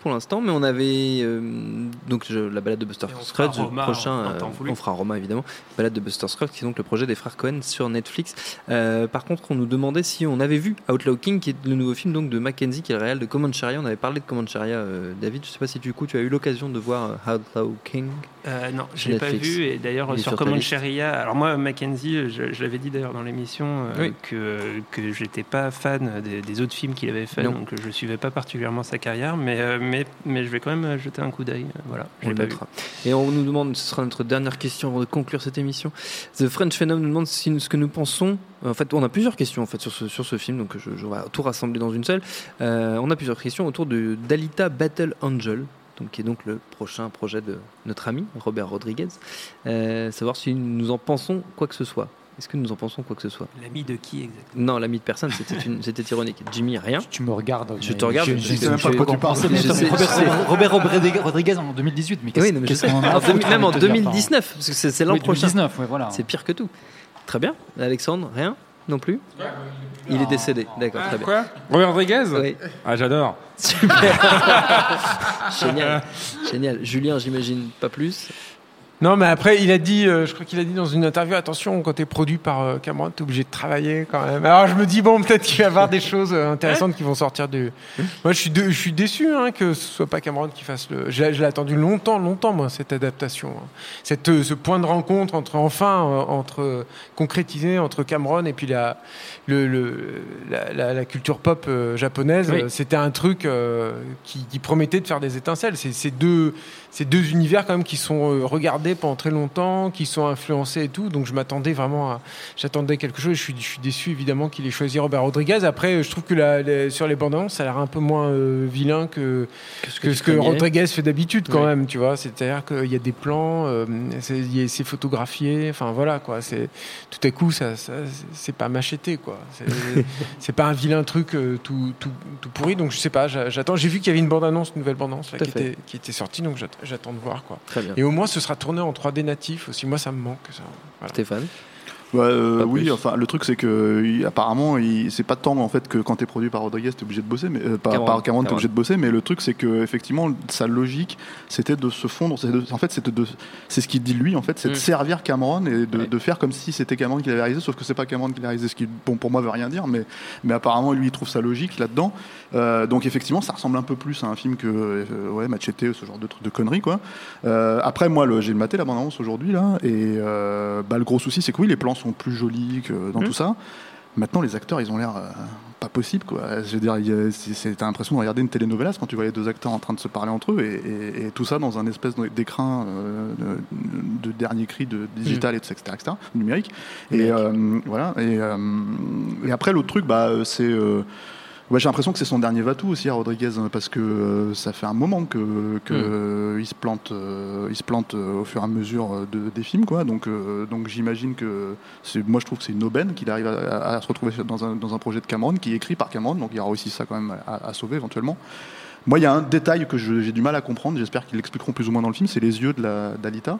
mais on avait donc la balade de Buster Scruggs. On fera Roma évidemment. Balade de Buster Scruggs, qui est donc le projet des frères Coen sur Netflix. Par contre, on nous demandait si on avait vu Outlaw King, qui est le nouveau film donc de Mackenzie, qui est le réal de Comancheria. On avait parlé de Comancheria, David. Je sais pas si du coup tu as eu l'occasion de voir Outlaw King. Non, je l'ai pas vu. Et d'ailleurs sur Comancheria, alors moi Mackenzie, je l'avais dit d'ailleurs dans l'émission que j'étais pas fan des autres films qu'il avait fait, donc je suivais pas particulièrement sa carrière, mais je vais quand même jeter un coup d'œil. Voilà, je l'ai pas vu. Et on nous demande, ce sera notre dernière question avant de conclure cette émission. The French Phenom nous demande ce que nous pensons. En fait, on a plusieurs questions en fait sur ce film, donc je vais tout rassembler dans une seule. On a plusieurs questions autour de d'Alita Battle Angel, donc qui est donc le prochain projet de notre ami Robert Rodriguez. Savoir si nous en pensons quoi que ce soit. Est-ce que nous en pensons quoi que ce soit? L'ami de qui exactement? Non, l'ami de personne, c'était ironique. Jimmy, rien. Tu me regardes. Je te regarde. Je sais même pas de quoi tu parles. Robert Rodriguez en 2018, mais qu'est-ce qu'on a? Même en 2019, parce que c'est l'an prochain. 2019, ouais, voilà. C'est pire que tout. Très bien. Alexandre, rien non plus? Il est décédé, d'accord, très bien. Quoi? Robert Rodriguez? Oui. Ah, j'adore. Génial. Julien, j'imagine pas plus. Non, mais après, il a dit, je crois qu'il a dit dans une interview, attention, quand t'es produit par Cameron, t'es obligé de travailler quand même. Alors je me dis, bon, peut-être qu'il va y avoir des choses intéressantes qui vont sortir du... Moi, je suis déçu que ce soit pas Cameron qui fasse le... Je l'ai attendu longtemps, moi, cette adaptation. Ce point de rencontre entre concrétisé entre Cameron et puis la culture pop japonaise. Oui. C'était un truc qui promettait de faire des étincelles. C'est ces deux univers quand même qui sont regardés pendant très longtemps, qui sont influencés et tout, donc j'attendais quelque chose. Je suis déçu évidemment qu'il ait choisi Robert Rodriguez. Après, je trouve que sur les bandes annonces, ça a l'air un peu moins vilain que ce que Rodriguez fait d'habitude quand même, tu vois. C'est-à-dire qu'il y a des plans, c'est photographié, enfin voilà quoi. Tout à coup, ça c'est pas macheté quoi. C'est pas un vilain truc tout pourri. Donc je sais pas, j'attends. J'ai vu qu'il y avait une nouvelle bande annonce qui était sortie, donc j'attends de voir quoi. Très bien. Et au moins ce sera tourné en 3D natif aussi. Moi ça me manque ça. Voilà. Stéphane? Oui, enfin le truc c'est que apparemment c'est pas tant en fait que quand t'es produit par Rodriguez t'es obligé de bosser, mais par Cameron t'es obligé de bosser, mais le truc c'est que effectivement sa logique c'était de se fondre, c'est ce qu'il dit lui en fait, c'est de servir Cameron et de faire comme si c'était Cameron qui l'avait réalisé, sauf que c'est pas Cameron qui l'a réalisé, ce qui bon pour moi veut rien dire, mais apparemment lui il trouve sa logique là-dedans. Donc effectivement ça ressemble un peu plus à un film que Machete, ce genre de conneries quoi. Après moi j'ai maté la bande-annonce aujourd'hui là et le gros souci c'est que oui les plans sont plus jolis que dans tout ça. Maintenant les acteurs ils ont l'air pas possible quoi. Je veux dire t'as l'impression de regarder une telenovelas quand tu vois les deux acteurs en train de se parler entre eux et tout ça dans un espèce d'écran de dernier cri de digital etc., numérique et voilà et après l'autre truc c'est j'ai l'impression que c'est son dernier va-tout aussi à Rodriguez parce que ça fait un moment que il se plante au fur et à mesure des films quoi. Donc j'imagine que moi je trouve que c'est une aubaine qu'il arrive à se retrouver dans un projet de Cameron qui est écrit par Cameron, donc il y aura aussi ça quand même à sauver éventuellement. Moi il y a un détail que j'ai du mal à comprendre, j'espère qu'ils l'expliqueront plus ou moins dans le film, c'est les yeux d'Alita.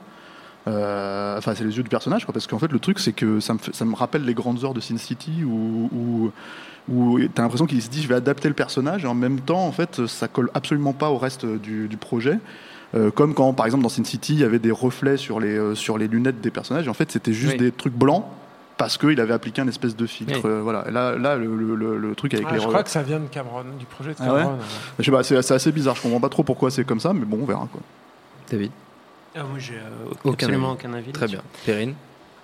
C'est les yeux du personnage quoi, parce qu'en fait le truc c'est que ça me rappelle les grandes heures de Sin City où t'as l'impression qu'il se dit je vais adapter le personnage et en même temps en fait ça colle absolument pas au reste du projet, comme quand par exemple dans Sin City il y avait des reflets sur les lunettes des personnages et en fait c'était juste des trucs blancs parce qu'il avait appliqué un espèce de filtre. Voilà. Là le truc avec les... Je crois que ça vient de Cameron, du projet de Cameron. Je sais pas, c'est assez bizarre, je comprends pas trop pourquoi c'est comme ça, mais bon on verra quoi. David? Moi j'ai absolument aucun avis. Très bien. Perrine?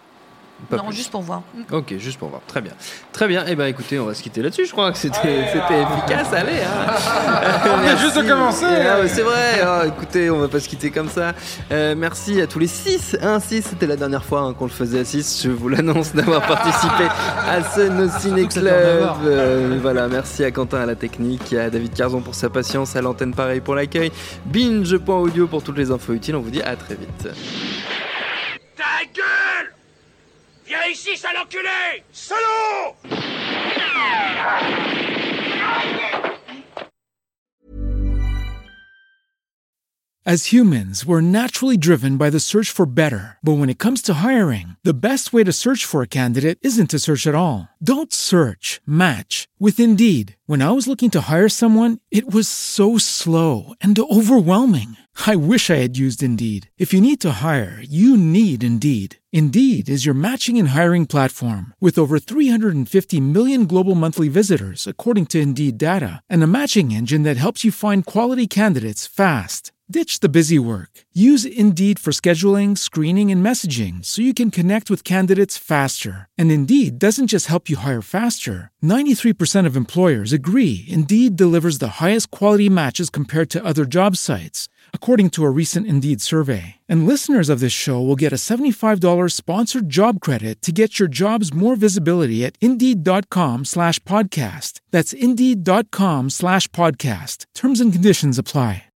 Juste pour voir. Ok, juste pour voir. Très bien. Très bien. Eh bien, écoutez, on va se quitter là-dessus. Je crois que c'était efficace. Allez. On vient juste de commencer. C'est vrai. Écoutez, on va pas se quitter comme ça. Merci à tous les 6. 6, c'était la dernière fois qu'on le faisait à 6. Je vous l'annonce d'avoir participé à ce No Ciné Club. Voilà. Merci à Quentin à la technique, à David Carzon pour sa patience, à l'antenne pareil pour l'accueil. Binge.audio pour toutes les infos utiles. On vous dit à très vite. Ta gueule! Viens ici, sale enculé! Salaud! As humans, we're naturally driven by the search for better. But when it comes to hiring, the best way to search for a candidate isn't to search at all. Don't search, match with Indeed. When I was looking to hire someone, it was so slow and overwhelming. I wish I had used Indeed. If you need to hire, you need Indeed. Indeed is your matching and hiring platform with over 350 million global monthly visitors, according to Indeed data, and a matching engine that helps you find quality candidates fast. Ditch the busy work. Use Indeed for scheduling, screening, and messaging so you can connect with candidates faster. And Indeed doesn't just help you hire faster. 93% of employers agree Indeed delivers the highest quality matches compared to other job sites, according to a recent Indeed survey. And listeners of this show will get a $75 sponsored job credit to get your jobs more visibility at Indeed.com/podcast. That's Indeed.com/podcast. Terms and conditions apply.